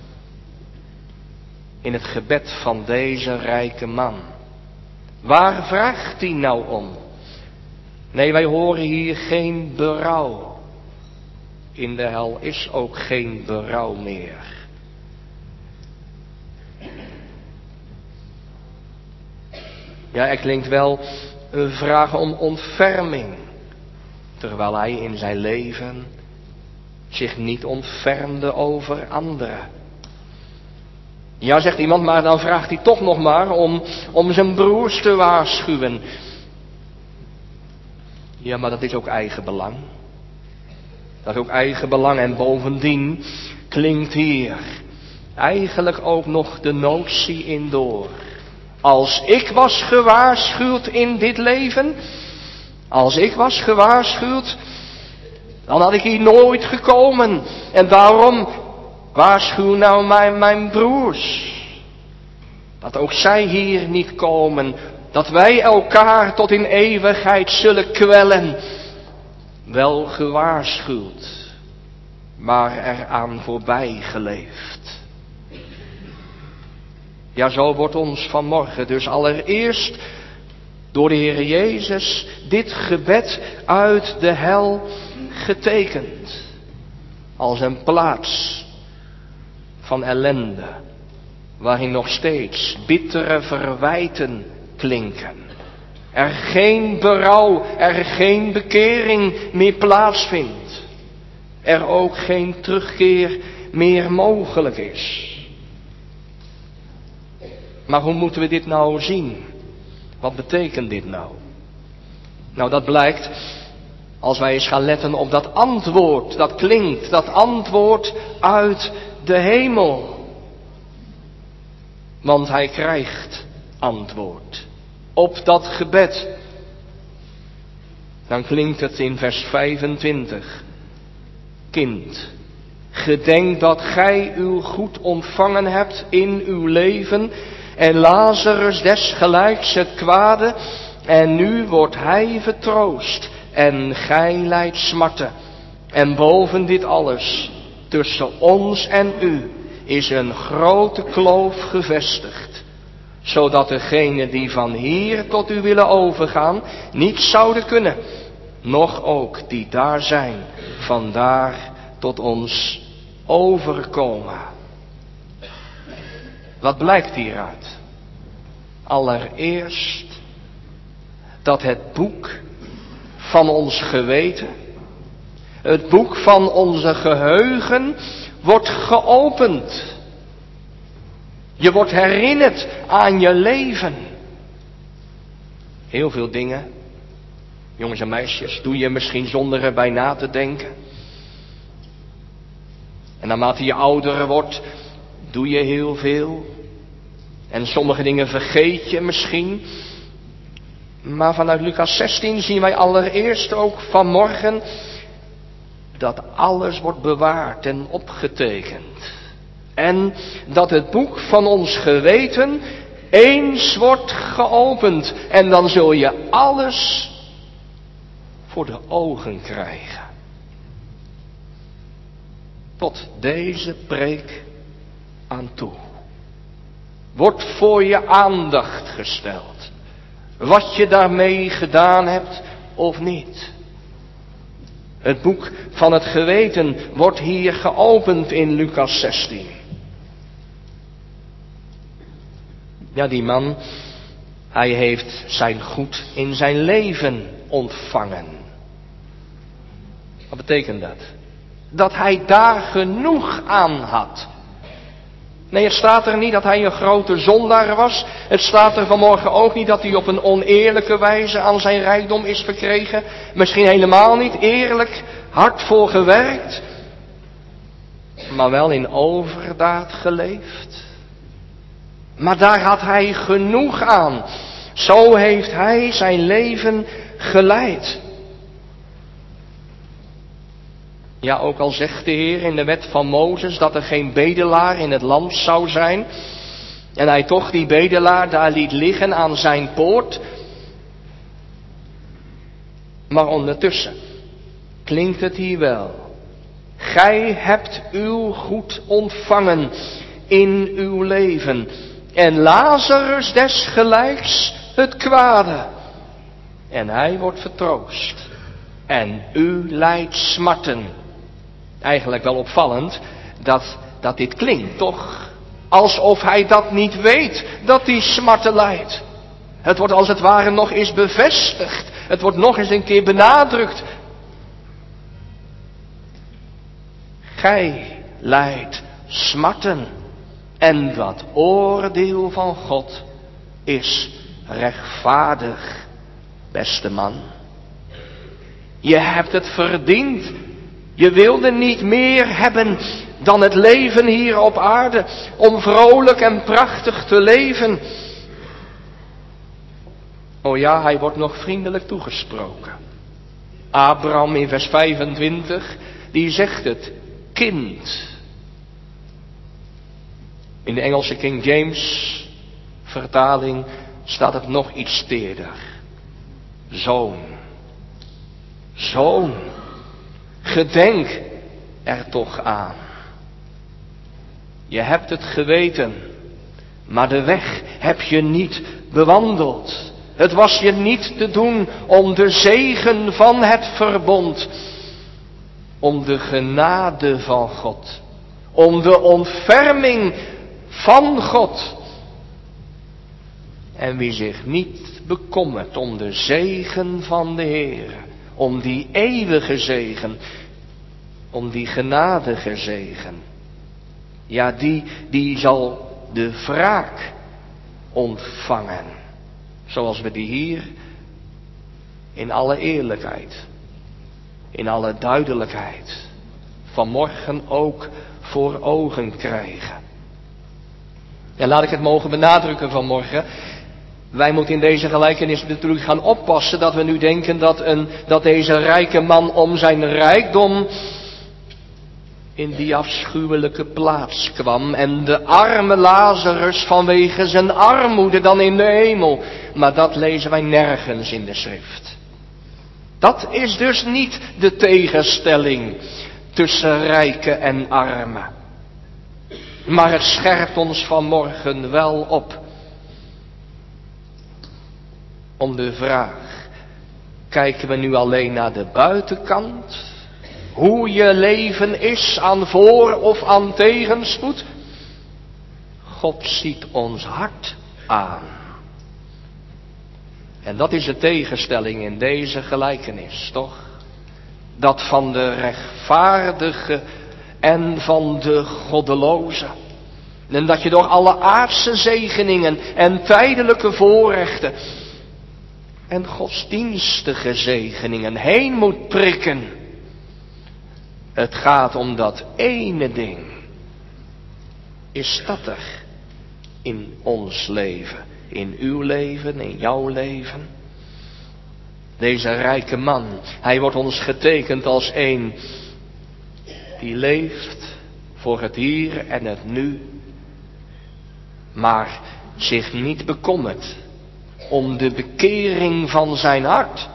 Speaker 2: in het gebed van deze rijke man? Waar vraagt hij nou om? Nee, wij horen hier geen berouw. In de hel is ook geen berouw meer. Ja, er klinkt wel een vraag om ontferming, terwijl hij in zijn leven zich niet ontfermde over anderen. Ja, zegt iemand, maar dan vraagt hij toch nog maar om, om zijn broers te waarschuwen. Ja, maar dat is ook eigen belang. Dat is ook eigen belang. En bovendien klinkt hier eigenlijk ook nog de notie in door. Als ik was gewaarschuwd in dit leven, als ik was gewaarschuwd, dan had ik hier nooit gekomen. En daarom waarschuw nou mijn, mijn broers. Dat ook zij hier niet komen. Dat wij elkaar tot in eeuwigheid zullen kwellen. Wel gewaarschuwd, maar eraan voorbij geleefd. Ja, zo wordt ons vanmorgen dus allereerst door de Heer Jezus dit gebed uit de hel getekend. Als een plaats van ellende, waarin nog steeds bittere verwijten klinken. Er geen berouw, er geen bekering meer plaatsvindt. Er ook geen terugkeer meer mogelijk is. Maar hoe moeten we dit nou zien? Wat betekent dit nou? Nou, dat blijkt als wij eens gaan letten op dat antwoord, dat klinkt, dat antwoord uit de hemel. Want hij krijgt antwoord op dat gebed. Dan klinkt het in vers vijfentwintig. Kind, gedenk dat gij uw goed ontvangen hebt in uw leven en Lazarus desgelijks het kwade, en nu wordt hij vertroost en gij lijdt smarten. En boven dit alles, tussen ons en u, is een grote kloof gevestigd, zodat degenen die van hier tot u willen overgaan, niet zouden kunnen, noch ook die daar zijn, vandaar tot ons overkomen. Wat blijkt hieruit? Allereerst dat het boek van ons geweten, het boek van onze geheugen, wordt geopend. Je wordt herinnerd aan je leven. Heel veel dingen, jongens en meisjes, doe je misschien zonder erbij na te denken. En naarmate je ouder wordt, doe je heel veel. En sommige dingen vergeet je misschien. Maar vanuit Lucas zestien zien wij allereerst ook vanmorgen dat alles wordt bewaard en opgetekend. En dat het boek van ons geweten eens wordt geopend. En dan zul je alles voor de ogen krijgen. Tot deze preek aan toe wordt voor je aandacht gesteld. Wat je daarmee gedaan hebt of niet. Het boek van het geweten wordt hier geopend in Lucas zestien. Ja, die man, hij heeft zijn goed in zijn leven ontvangen. Wat betekent dat? Dat hij daar genoeg aan had. Nee, het staat er niet dat hij een grote zondaar was. Het staat er vanmorgen ook niet dat hij op een oneerlijke wijze aan zijn rijkdom is verkregen. Misschien helemaal niet eerlijk, hard voor gewerkt. Maar wel in overdaad geleefd. Maar daar had hij genoeg aan. Zo heeft hij zijn leven geleid. Ja, ook al zegt de Heer in de wet van Mozes dat er geen bedelaar in het land zou zijn. En hij toch die bedelaar daar liet liggen aan zijn poort. Maar ondertussen klinkt het hier wel. Gij hebt uw goed ontvangen in uw leven. En Lazarus desgelijks het kwade. En hij wordt vertroost. En u lijdt smarten. Eigenlijk wel opvallend dat, dat dit klinkt, toch? Alsof hij dat niet weet, dat hij smarten lijdt. Het wordt als het ware nog eens bevestigd. Het wordt nog eens een keer benadrukt. Gij lijdt smarten. En dat oordeel van God is rechtvaardig, beste man. Je hebt het verdiend. Je wilde niet meer hebben dan het leven hier op aarde, om vrolijk en prachtig te leven. Oh ja, hij wordt nog vriendelijk toegesproken. Abraham in vers vijfentwintig, die zegt het, kind. In de Engelse King James vertaling staat het nog iets teerder. Zoon. Zoon. Gedenk er toch aan. Je hebt het geweten, maar de weg heb je niet bewandeld. Het was je niet te doen om de zegen van het verbond, om de genade van God, om de ontferming van God. En wie zich niet bekommert om de zegen van de Heer, om die eeuwige zegen, om die genadige zegen, ja, die, die zal de wraak ontvangen. Zoals we die hier in alle eerlijkheid, in alle duidelijkheid vanmorgen ook voor ogen krijgen. En laat ik het mogen benadrukken vanmorgen. Wij moeten in deze gelijkenis natuurlijk gaan oppassen dat we nu denken dat, een, dat deze rijke man om zijn rijkdom in die afschuwelijke plaats kwam en de arme Lazarus vanwege zijn armoede dan in de hemel. Maar dat lezen wij nergens in de schrift. Dat is dus niet de tegenstelling tussen rijken en armen. Maar het scherpt ons vanmorgen wel op om de vraag, kijken we nu alleen naar de buitenkant? Hoe je leven is aan voor- of aan tegenspoed? God ziet ons hart aan. En dat is de tegenstelling in deze gelijkenis, toch? Dat van de rechtvaardige en van de goddeloze. En dat je door alle aardse zegeningen en tijdelijke voorrechten en godsdienstige zegeningen heen moet prikken. Het gaat om dat ene ding. Is dat er in ons leven, in uw leven, in jouw leven? Deze rijke man, hij wordt ons getekend als een die leeft voor het hier en het nu, maar zich niet bekommert om de bekering van zijn hart.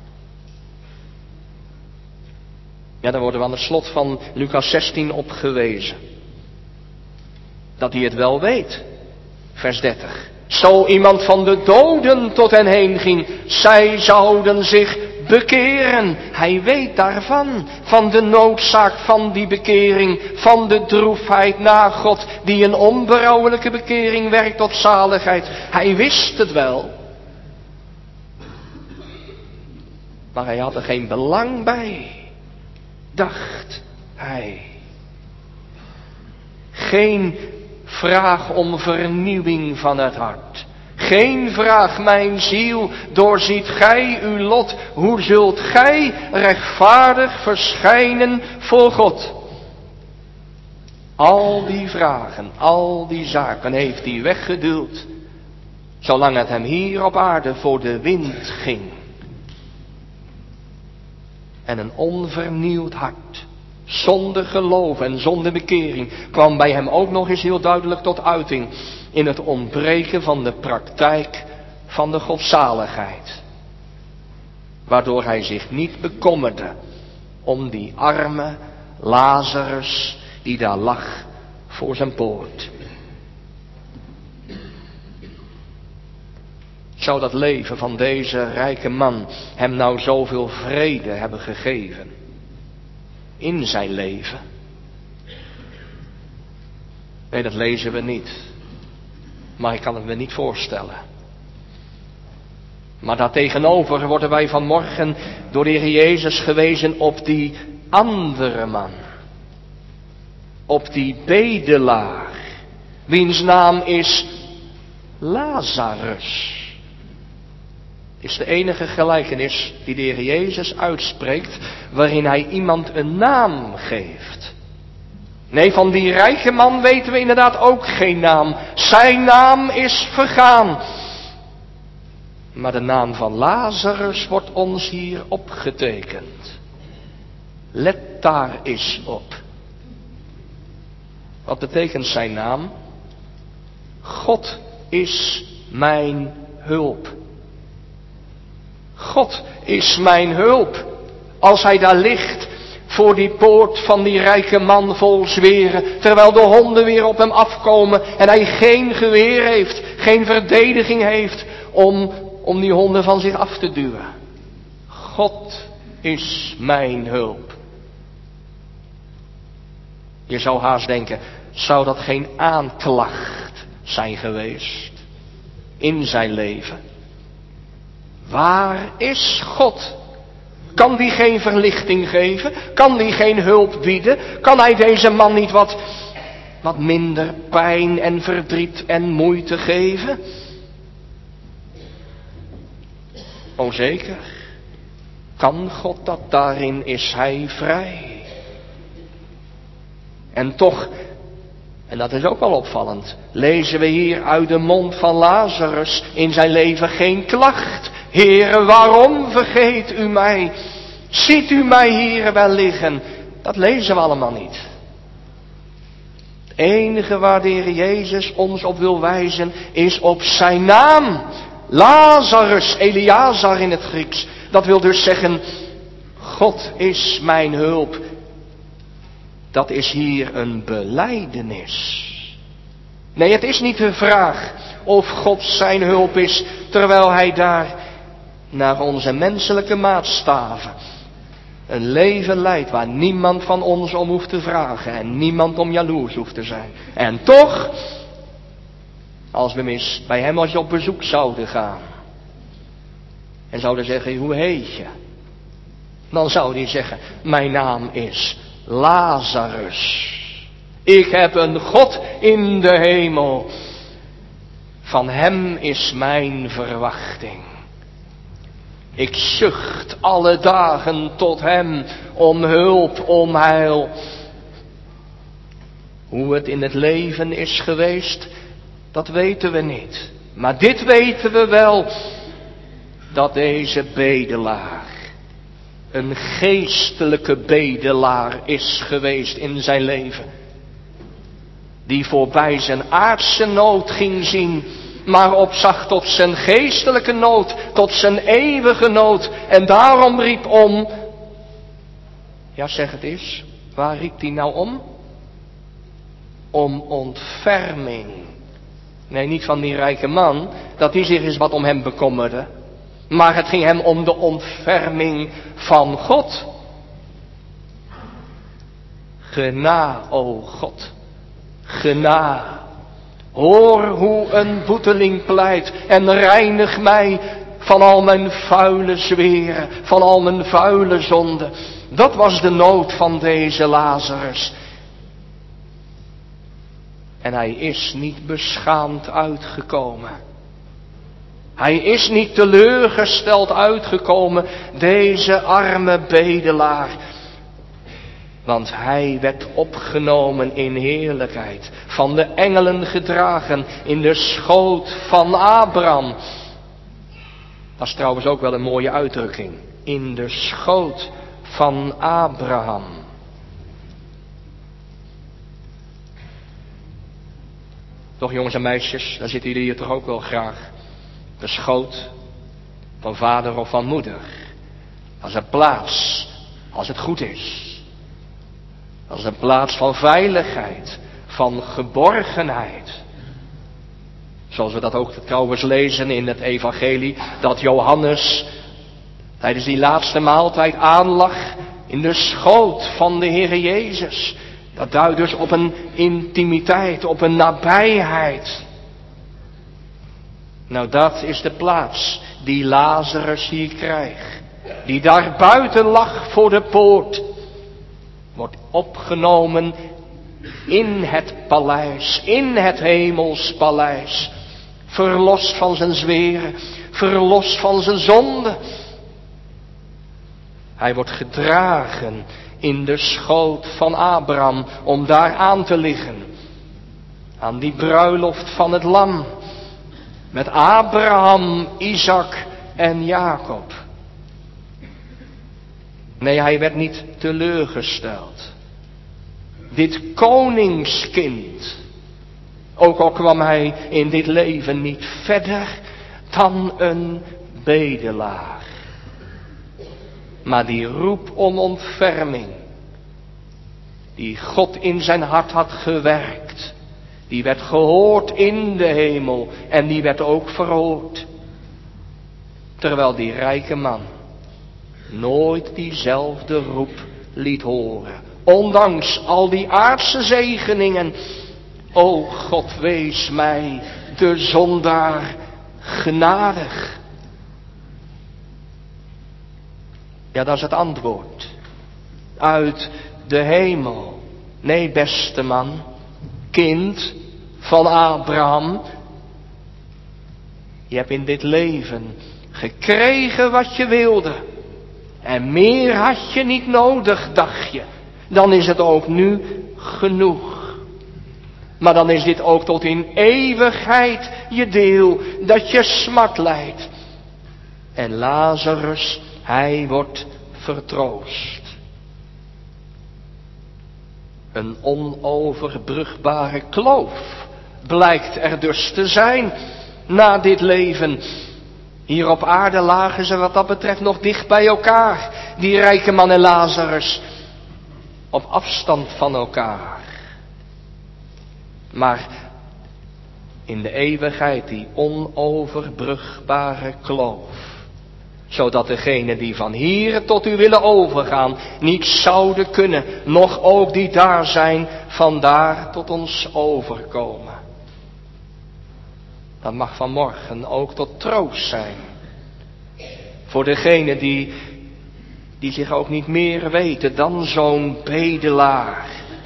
Speaker 2: Ja, dan worden we aan het slot van Lucas zestien op gewezen. Dat hij het wel weet. Vers dertig. Zo iemand van de doden tot hen heen ging, zij zouden zich bekeren. Hij weet daarvan, van de noodzaak van die bekering, van de droefheid naar God, die een onberouwelijke bekering werkt tot zaligheid. Hij wist het wel. Maar hij had er geen belang bij, dacht hij. Geen vraag om vernieuwing van het hart. Geen vraag, mijn ziel, doorziet gij uw lot. Hoe zult gij rechtvaardig verschijnen voor God? Al die vragen, al die zaken heeft hij weggeduwd, zolang het hem hier op aarde voor de wind ging. En een onvernieuwd hart, zonder geloof en zonder bekering, kwam bij hem ook nog eens heel duidelijk tot uiting in het ontbreken van de praktijk van de godzaligheid. Waardoor hij zich niet bekommerde om die arme Lazarus die daar lag voor zijn poort. Zou dat leven van deze rijke man hem nou zoveel vrede hebben gegeven in zijn leven? Nee, dat lezen we niet. Maar ik kan het me niet voorstellen. Maar daartegenover worden wij vanmorgen door de Heer Jezus gewezen op die andere man. Op die bedelaar, wiens naam is Lazarus. Het is de enige gelijkenis die de Heer Jezus uitspreekt, waarin hij iemand een naam geeft. Nee, van die rijke man weten we inderdaad ook geen naam. Zijn naam is vergaan. Maar de naam van Lazarus wordt ons hier opgetekend. Let daar eens op. Wat betekent zijn naam? God is mijn hulp. God is mijn hulp. Als hij daar ligt voor die poort van die rijke man vol zweren, terwijl de honden weer op hem afkomen en hij geen geweer heeft, geen verdediging heeft om, om die honden van zich af te duwen. God is mijn hulp. Je zou haast denken, zou dat geen aanklacht zijn geweest in zijn leven? Waar is God? Kan die geen verlichting geven? Kan die geen hulp bieden? Kan hij deze man niet wat, wat minder pijn en verdriet en moeite geven? O zeker, kan God dat? Daarin is hij vrij. En toch, en dat is ook wel opvallend, lezen we hier uit de mond van Lazarus in zijn leven geen klacht. Heere, waarom vergeet u mij? Ziet u mij hier wel liggen? Dat lezen we allemaal niet. Het enige waar de Heer Jezus ons op wil wijzen is op zijn naam. Lazarus, Eleazar in het Grieks. Dat wil dus zeggen, God is mijn hulp. Dat is hier een belijdenis. Nee, het is niet de vraag of God zijn hulp is, terwijl hij daar naar onze menselijke maatstaven een leven leidt waar niemand van ons om hoeft te vragen en niemand om jaloers hoeft te zijn. En toch, als we mis bij hem als je op bezoek zouden gaan en zouden zeggen, hoe heet je? Dan zou hij zeggen, mijn naam is Lazarus. Ik heb een God in de hemel. Van hem is mijn verwachting. Ik zucht alle dagen tot hem om hulp, om heil. Hoe het in het leven is geweest, dat weten we niet. Maar dit weten we wel, dat deze bedelaar een geestelijke bedelaar is geweest in zijn leven. Die voorbij zijn aardse nood ging zien, maar opzag tot zijn geestelijke nood, tot zijn eeuwige nood. En daarom riep om, ja zeg het eens, waar riep hij nou om? Om ontferming. Nee, niet van die rijke man, dat hij zich eens wat om hem bekommerde. Maar het ging hem om de ontferming van God. Gena, o God, gena. Hoor hoe een boeteling pleit en reinig mij van al mijn vuile zweren, van al mijn vuile zonden. Dat was de nood van deze Lazarus. En hij is niet beschaamd uitgekomen. Hij is niet teleurgesteld uitgekomen, deze arme bedelaar. Want hij werd opgenomen in heerlijkheid, van de engelen gedragen in de schoot van Abraham. Dat is trouwens ook wel een mooie uitdrukking. In de schoot van Abraham. Toch jongens en meisjes, daar zitten jullie hier toch ook wel graag. De schoot van vader of van moeder. Dat is een plaats, als het goed is. Dat is een plaats van veiligheid, van geborgenheid. Zoals we dat ook trouwens lezen in het evangelie, dat Johannes tijdens die laatste maaltijd aanlag in de schoot van de Heere Jezus. Dat duidt dus op een intimiteit, op een nabijheid. Nou, dat is de plaats die Lazarus hier krijgt. Die daar buiten lag voor de poort. Wordt opgenomen in het paleis, in het hemelspaleis. Verlost van zijn zweren, verlost van zijn zonde. Hij wordt gedragen in de schoot van Abraham om daar aan te liggen. Aan die bruiloft van het lam. Met Abraham, Isaac en Jacob. Nee, hij werd niet teleurgesteld. Dit koningskind. Ook al kwam hij in dit leven niet verder dan een bedelaar. Maar die roep om ontferming, die God in zijn hart had gewerkt, die werd gehoord in de hemel en die werd ook verhoord. Terwijl die rijke man nooit diezelfde roep liet horen. Ondanks al die aardse zegeningen. O God, wees mij, de zondaar, genadig. Ja, dat is het antwoord. Uit de hemel. Nee, beste man, kind van Abraham. Je hebt in dit leven gekregen wat je wilde. En meer had je niet nodig, dacht je. Dan is het ook nu genoeg. Maar dan is dit ook tot in eeuwigheid je deel, dat je smart lijdt. En Lazarus, hij wordt vertroost. Een onoverbrugbare kloof blijkt er dus te zijn na dit leven. Hier op aarde lagen ze wat dat betreft nog dicht bij elkaar. Die rijke man en Lazarus. Op afstand van elkaar. Maar in de eeuwigheid die onoverbrugbare kloof. Zodat degenen die van hier tot u willen overgaan niet zouden kunnen. Nog ook die daar zijn vandaar tot ons overkomen. Dat mag vanmorgen ook tot troost zijn. Voor degenen die, die zich ook niet meer weten dan zo'n bedelaar.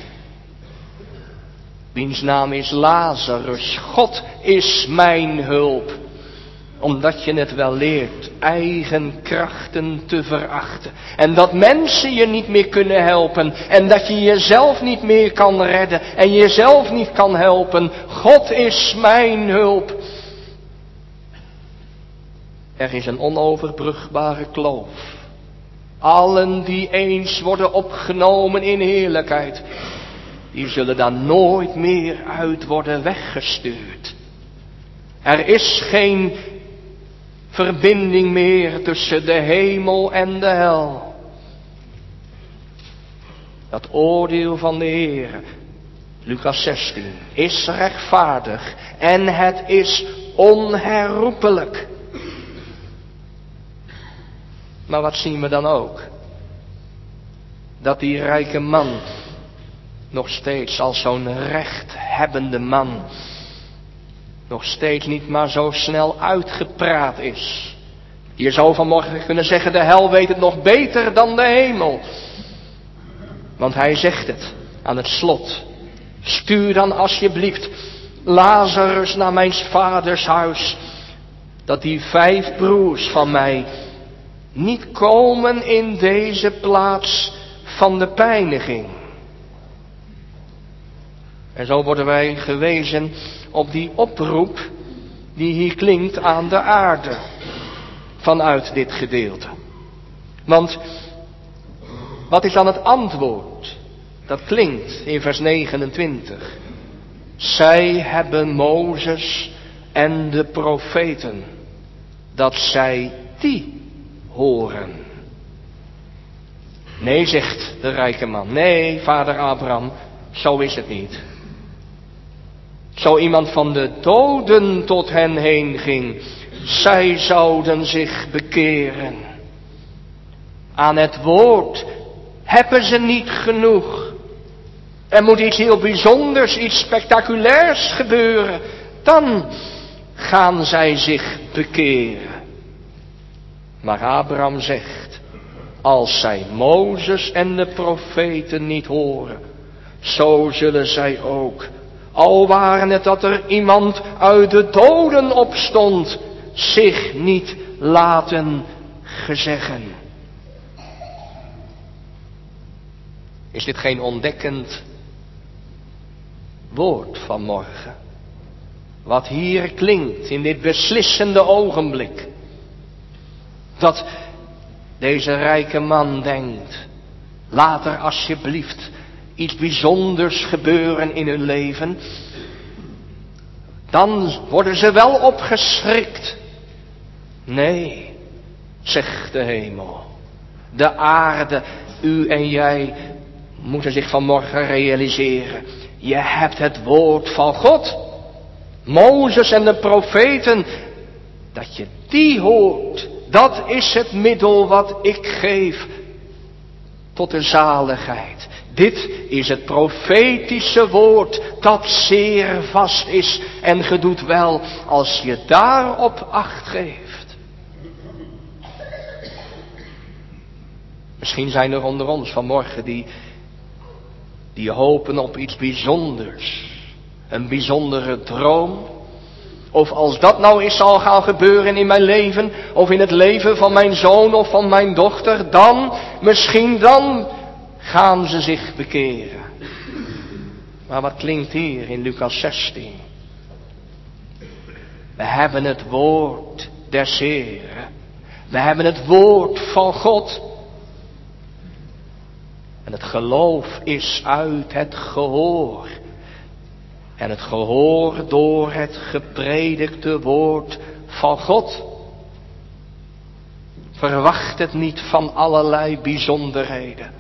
Speaker 2: Wiens naam is Lazarus. God is mijn hulp. Omdat je het wel leert eigen krachten te verachten. En dat mensen je niet meer kunnen helpen. En dat je jezelf niet meer kan redden. En jezelf niet kan helpen. God is mijn hulp. Er is een onoverbrugbare kloof. Allen die eens worden opgenomen in heerlijkheid. Die zullen daar nooit meer uit worden weggestuurd. Er is geen verbinding meer tussen de hemel en de hel. Dat oordeel van de Heer, Lucas zestien, is rechtvaardig en het is onherroepelijk. Maar wat zien we dan ook? Dat die rijke man nog steeds als zo'n rechthebbende man nog steeds niet maar zo snel uitgepraat is. Je zou vanmorgen kunnen zeggen, de hel weet het nog beter dan de hemel. Want hij zegt het aan het slot. Stuur dan alsjeblieft Lazarus naar mijn vaders huis. Dat die vijf broers van mij niet komen in deze plaats van de pijniging. En zo worden wij gewezen op die oproep die hier klinkt aan de aarde vanuit dit gedeelte. Want wat is dan het antwoord? Dat klinkt in vers negenentwintig. Zij hebben Mozes en de profeten, dat zij die horen. Nee, zegt de rijke man. Nee, vader Abraham, zo is het niet. Zo iemand van de doden tot hen heen ging, zij zouden zich bekeren. Aan het woord hebben ze niet genoeg. Er moet iets heel bijzonders, iets spectaculairs gebeuren. Dan gaan zij zich bekeren. Maar Abraham zegt, als zij Mozes en de profeten niet horen, zo zullen zij ook, al waren het dat er iemand uit de doden opstond, zich niet laten gezeggen. Is dit geen ontdekkend woord van morgen? Wat hier klinkt in dit beslissende ogenblik. Dat deze rijke man denkt, laat er alsjeblieft iets bijzonders gebeuren in hun leven. Dan worden ze wel opgeschrikt. Nee, zegt de hemel. De aarde, u en jij moeten zich vanmorgen realiseren. Je hebt het woord van God. Mozes en de profeten. Dat je die hoort. Dat is het middel wat ik geef tot de zaligheid. Dit is het profetische woord dat zeer vast is. En ge doet wel als je daarop acht geeft. Misschien zijn er onder ons vanmorgen die, die hopen op iets bijzonders. Een bijzondere droom. Of als dat nou eens zal gaan gebeuren in mijn leven. Of in het leven van mijn zoon of van mijn dochter. Dan, misschien dan, gaan ze zich bekeren. Maar wat klinkt hier in Lucas zestien? We hebben het woord des Heeren. We hebben het woord van God. En het geloof is uit het gehoor. En het gehoor door het gepredikte woord van God. Verwacht het niet van allerlei bijzonderheden.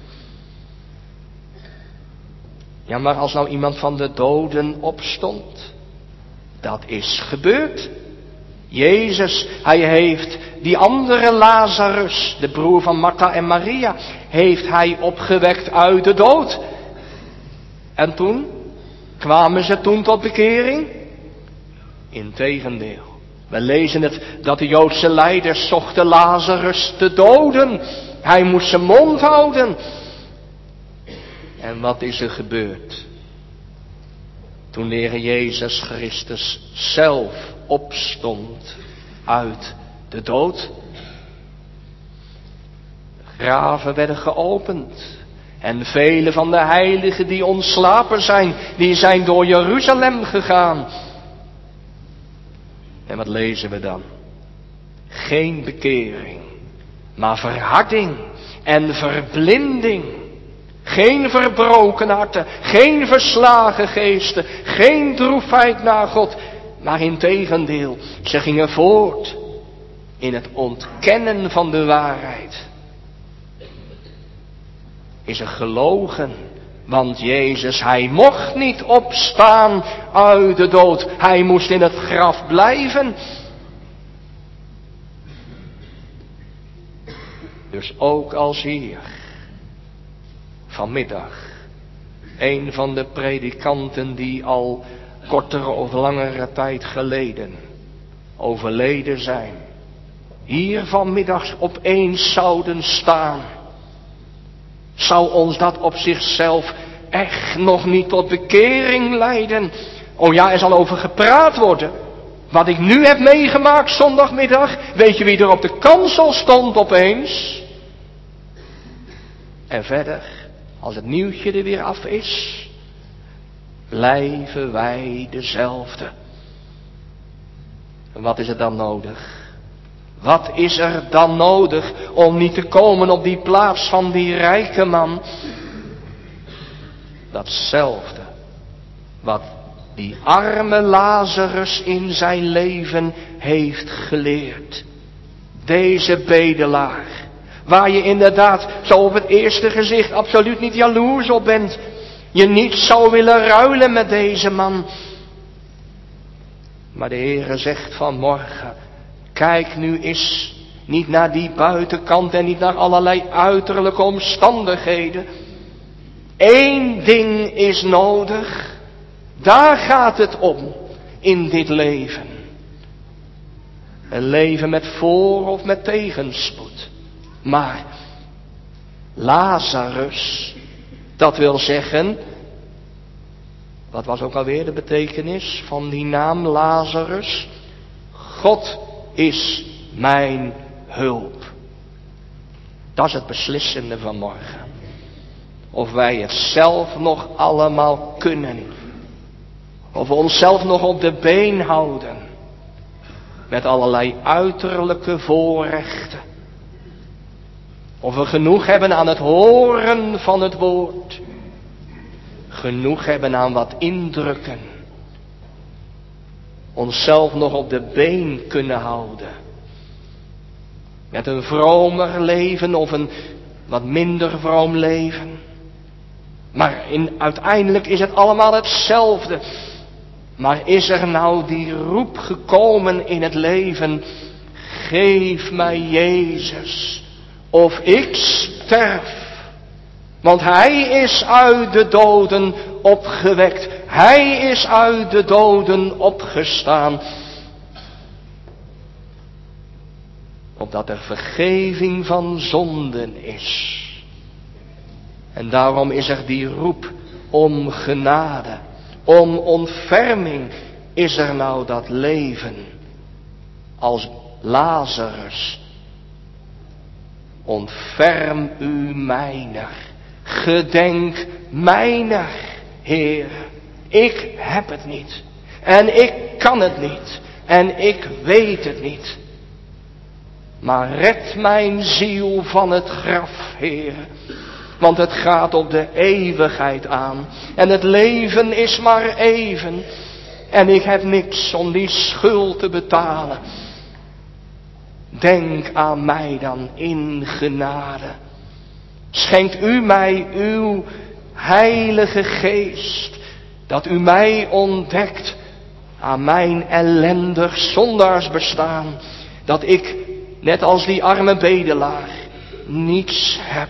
Speaker 2: Ja, maar als nou iemand van de doden opstond. Dat is gebeurd. Jezus, hij heeft die andere Lazarus, de broer van Martha en Maria, heeft hij opgewekt uit de dood. En toen? Kwamen ze toen tot bekering? Integendeel. We lezen het dat de Joodse leiders zochten Lazarus te doden. Hij moest zijn mond houden. En wat is er gebeurd? Toen de Heer Jezus Christus zelf opstond uit de dood. De graven werden geopend. En vele van de heiligen die ontslapen zijn, die zijn door Jeruzalem gegaan. En wat lezen we dan? Geen bekering, maar verharding en verblinding. Geen verbroken harten, geen verslagen geesten, geen droefheid naar God. Maar integendeel, ze gingen voort in het ontkennen van de waarheid. Is er gelogen, want Jezus, hij mocht niet opstaan uit de dood. Hij moest in het graf blijven. Dus ook als hier vanmiddag een van de predikanten die al kortere of langere tijd geleden overleden zijn, hier vanmiddag opeens zouden staan, zou ons dat op zichzelf echt nog niet tot bekering leiden? Oh ja, er zal over gepraat worden. Wat ik nu heb meegemaakt zondagmiddag, weet je wie er op de kansel stond opeens? En verder, als het nieuwtje er weer af is, blijven wij dezelfde. En wat is er dan nodig? Wat is er dan nodig om niet te komen op die plaats van die rijke man? Datzelfde wat die arme Lazarus in zijn leven heeft geleerd. Deze bedelaar, waar je inderdaad zo op het eerste gezicht absoluut niet jaloers op bent. Je niet zou willen ruilen met deze man. Maar de Heere zegt vanmorgen, kijk nu eens niet naar die buitenkant en niet naar allerlei uiterlijke omstandigheden. Eén ding is nodig. Daar gaat het om in dit leven. Een leven met voor- of met tegenspoed. Maar Lazarus, dat wil zeggen, wat was ook alweer de betekenis van die naam Lazarus? God is mijn hulp. Dat is het beslissende van morgen. Of wij het zelf nog allemaal kunnen. Of we onszelf nog op de been houden. Met allerlei uiterlijke voorrechten. Of we genoeg hebben aan het horen van het woord. Genoeg hebben aan wat indrukken. Onszelf nog op de been kunnen houden. Met een vromer leven of een wat minder vroom leven. Maar in, uiteindelijk is het allemaal hetzelfde. Maar is er nou die roep gekomen in het leven? Geef mij Jezus, of ik sterf. Want Hij is uit de doden opgewekt. Hij is uit de doden opgestaan. Opdat er vergeving van zonden is. En daarom is er die roep om genade. Om ontferming is er nou dat leven. Als Lazarus. Ontferm u mijner. Gedenk mijner, Heer. Ik heb het niet. En ik kan het niet. En ik weet het niet. Maar red mijn ziel van het graf, Heer. Want het gaat op de eeuwigheid aan. En het leven is maar even. En ik heb niks om die schuld te betalen. Denk aan mij dan in genade. Schenkt u mij uw heilige geest. Dat u mij ontdekt aan mijn ellendig zondaarsbestaan. Dat ik, net als die arme bedelaar, niets heb.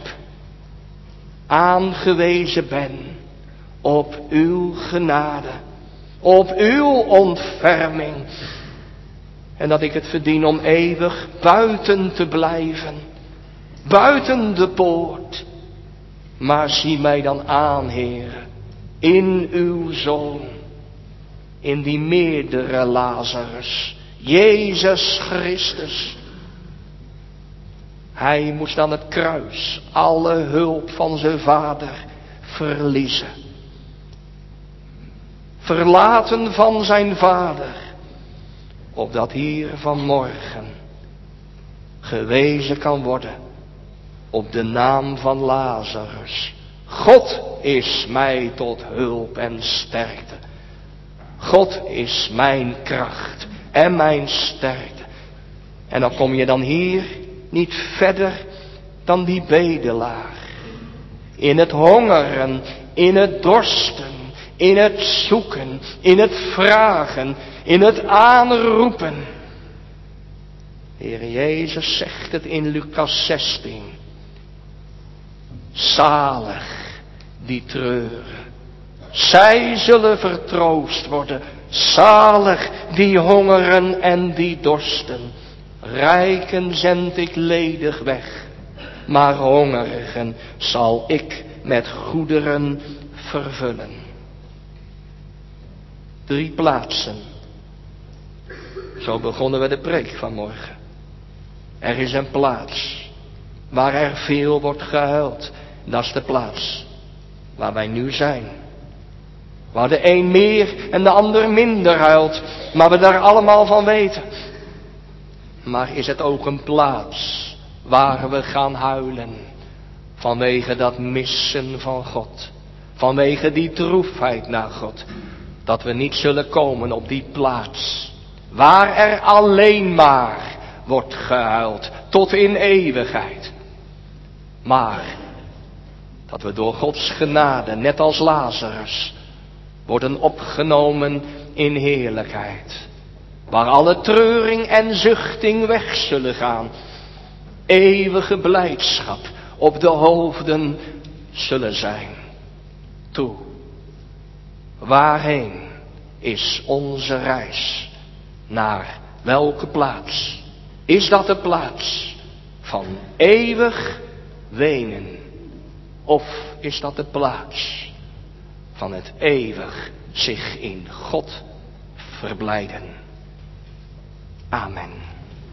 Speaker 2: Aangewezen ben op uw genade. Op uw ontferming. En dat ik het verdien om eeuwig buiten te blijven. Buiten de poort. Maar zie mij dan aan, Heer. In uw Zoon. In die meerdere Lazarus. Jezus Christus. Hij moest aan het kruis alle hulp van zijn vader verliezen. Verlaten van zijn vader. Opdat hier vanmorgen gewezen kan worden op de naam van Lazarus. God is mij tot hulp en sterkte. God is mijn kracht en mijn sterkte. En dan kom je dan hier niet verder dan die bedelaar. In het hongeren, in het dorsten, in het zoeken, in het vragen, in het aanroepen. Heer Jezus zegt het in Lucas zestien. Zalig die treuren. Zij zullen vertroost worden. Zalig die hongeren en die dorsten. Rijken zend ik ledig weg. Maar hongerigen zal ik met goederen vervullen. Drie plaatsen. Zo begonnen we de preek vanmorgen. Er is een plaats waar er veel wordt gehuild. Dat is de plaats waar wij nu zijn. Waar de een meer en de ander minder huilt, maar we daar allemaal van weten. Maar is het ook een plaats waar we gaan huilen vanwege dat missen van God, vanwege die droefheid naar God, dat we niet zullen komen op die plaats waar er alleen maar wordt gehuild tot in eeuwigheid. Maar dat we door Gods genade, net als Lazarus, worden opgenomen in heerlijkheid, waar alle treuring en zuchting weg zullen gaan. Eeuwige blijdschap op de hoofden zullen zijn. Toe, waarheen is onze reis? Naar welke plaats? Is dat de plaats van eeuwig wenen? Of is dat de plaats van het eeuwig zich in God verblijden? Amen.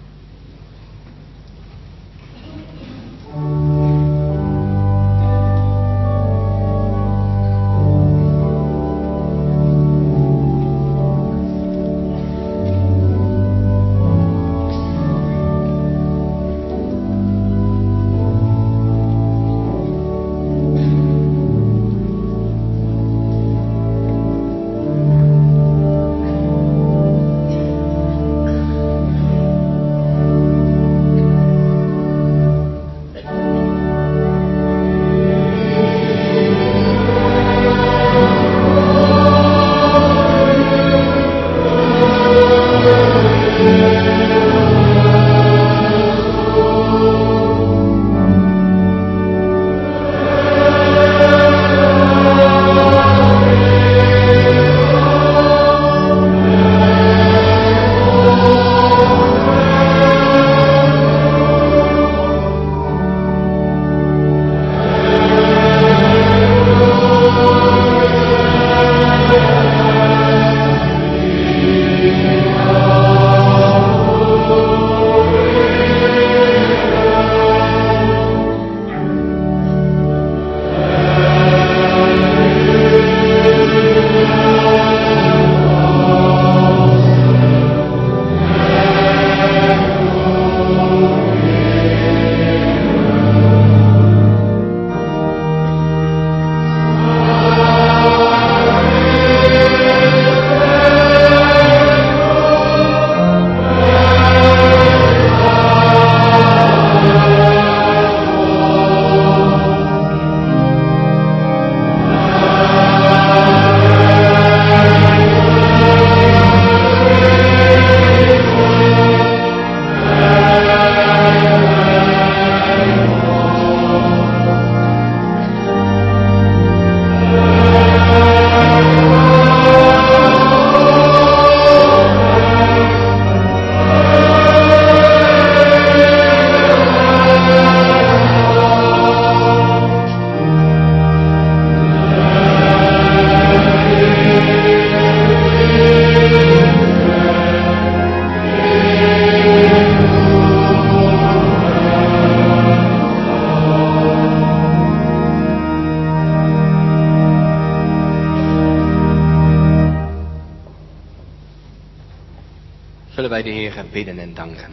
Speaker 3: Zullen wij de Heer bidden en danken.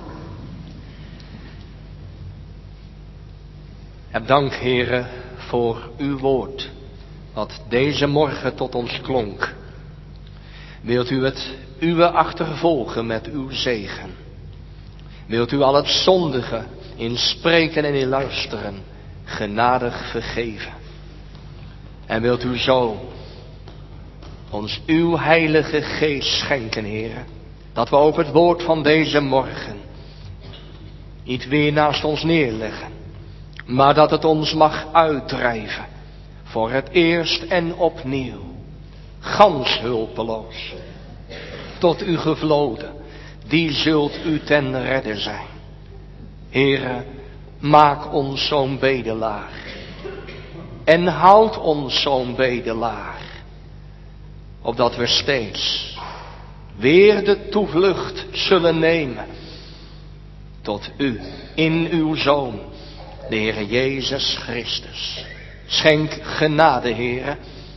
Speaker 3: Heb dank, Heere, voor uw woord, wat deze morgen tot ons klonk. Wilt u het uwe achtervolgen met uw zegen? Wilt u al het zondige in spreken en in luisteren genadig vergeven? En wilt u zo ons uw heilige geest schenken, Heere, dat we ook het woord van deze morgen niet weer naast ons neerleggen, maar dat het ons mag uitdrijven voor het eerst en opnieuw, gans hulpeloos, tot u gevloden, die zult u ten redde zijn. Heere, maak ons zo'n bedelaar en houd ons zo'n bedelaar, opdat we steeds weer de toevlucht zullen nemen tot u, in uw Zoon, de Heere Jezus Christus. Schenk genade, Heere.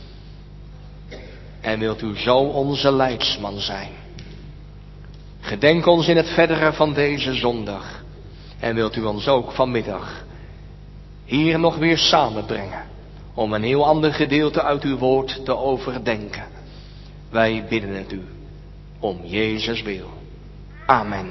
Speaker 3: En wilt u zo onze leidsman zijn. Gedenk ons in het verdere van deze zondag. En wilt u ons ook vanmiddag hier nog weer samenbrengen. Om een heel ander gedeelte uit uw woord te overdenken. Wij bidden het u. Om Jezus wil. Amen.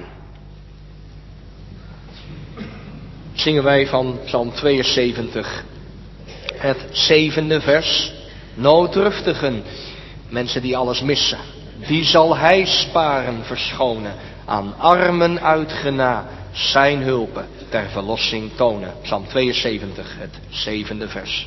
Speaker 3: Zingen wij van Psalm tweeënzeventig. Het zevende vers. Nooddruftigen. Mensen die alles missen. Die zal hij sparen, verschonen. Aan armen uitgena. Zijn hulpen ter verlossing tonen. Psalm tweeënzeventig, het zevende vers.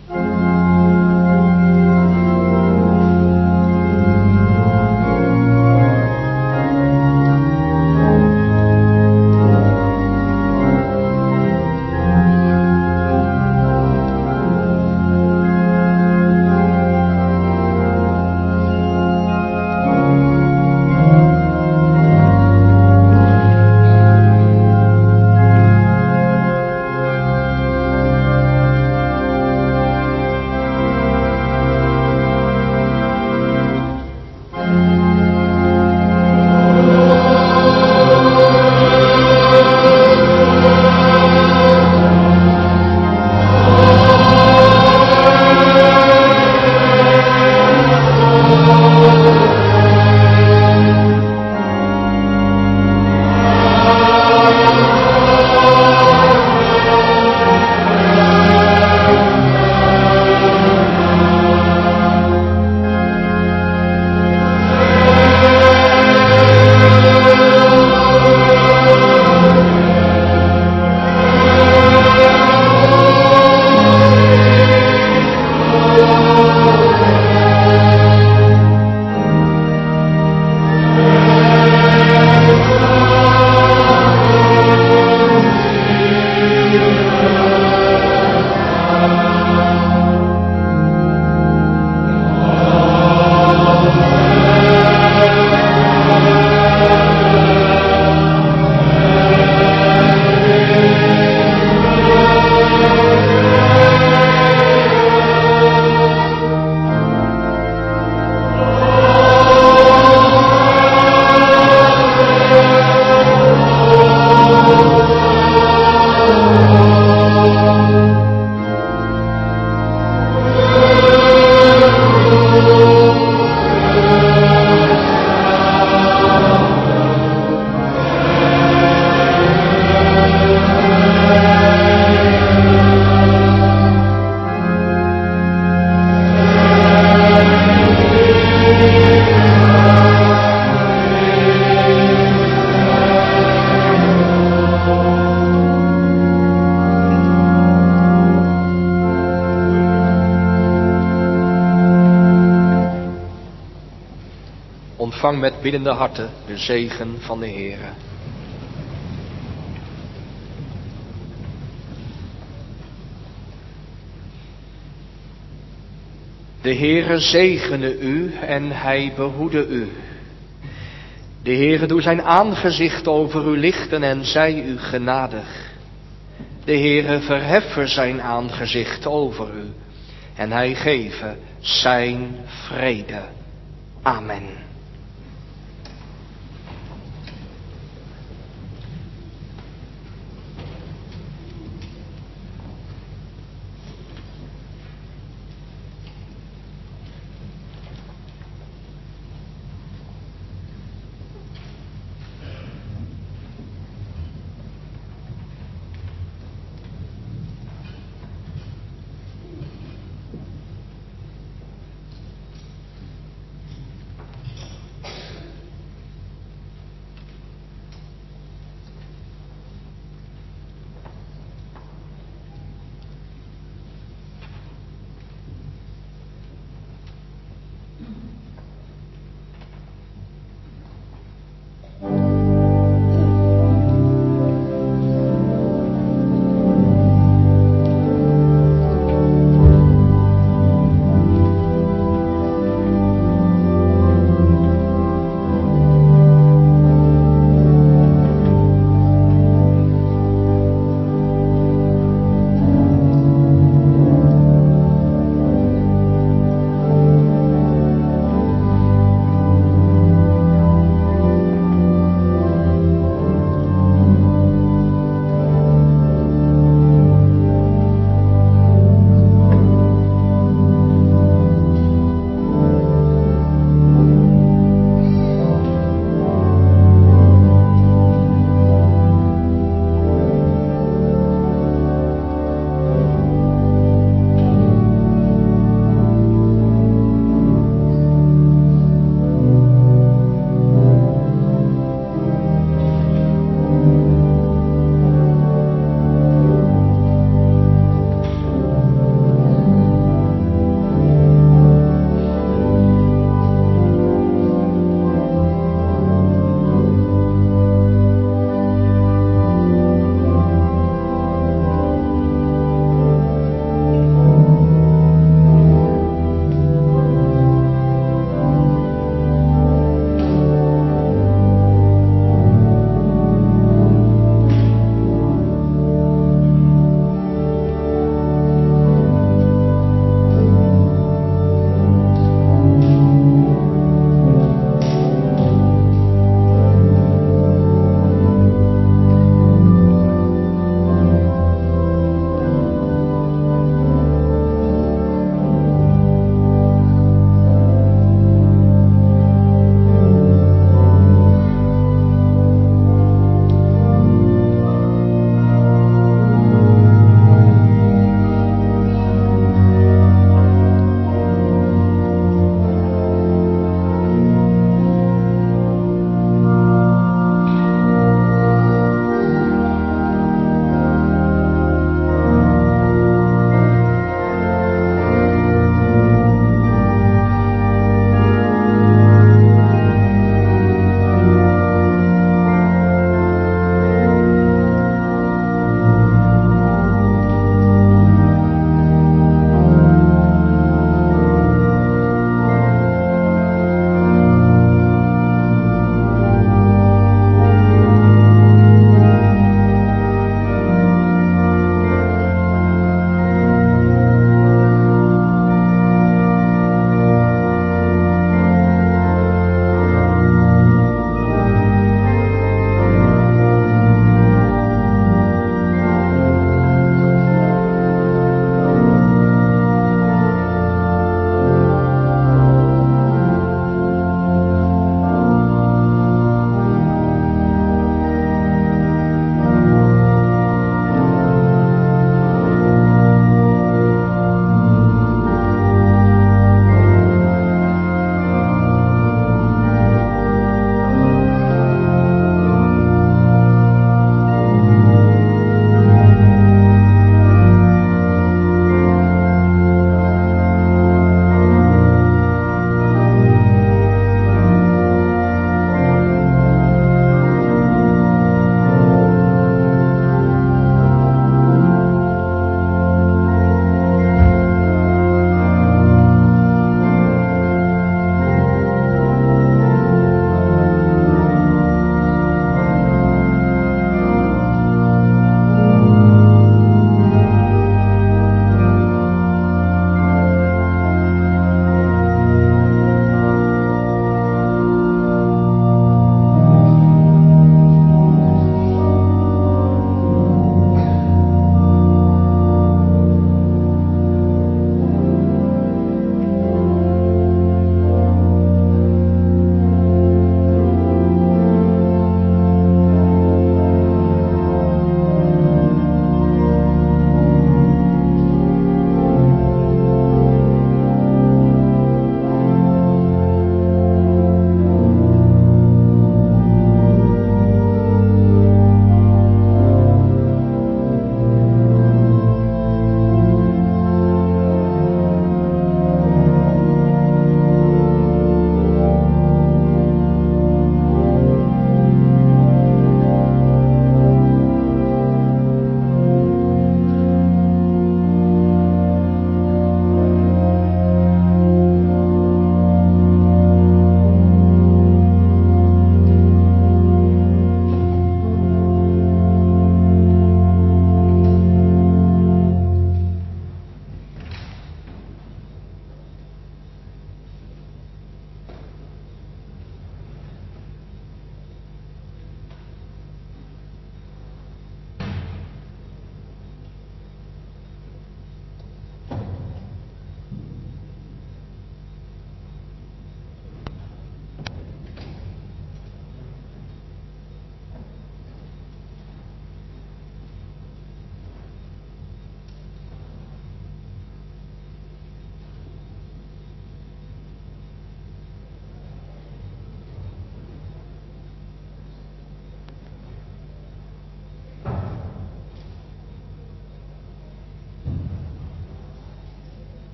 Speaker 3: Ontvang met biddende harten de zegen van de Heere. De Heere zegene u en hij behoede u. De Heere doe zijn aangezicht over u lichten en zij u genadig. De Heere verheffe zijn aangezicht over u en hij geve zijn vrede. Amen.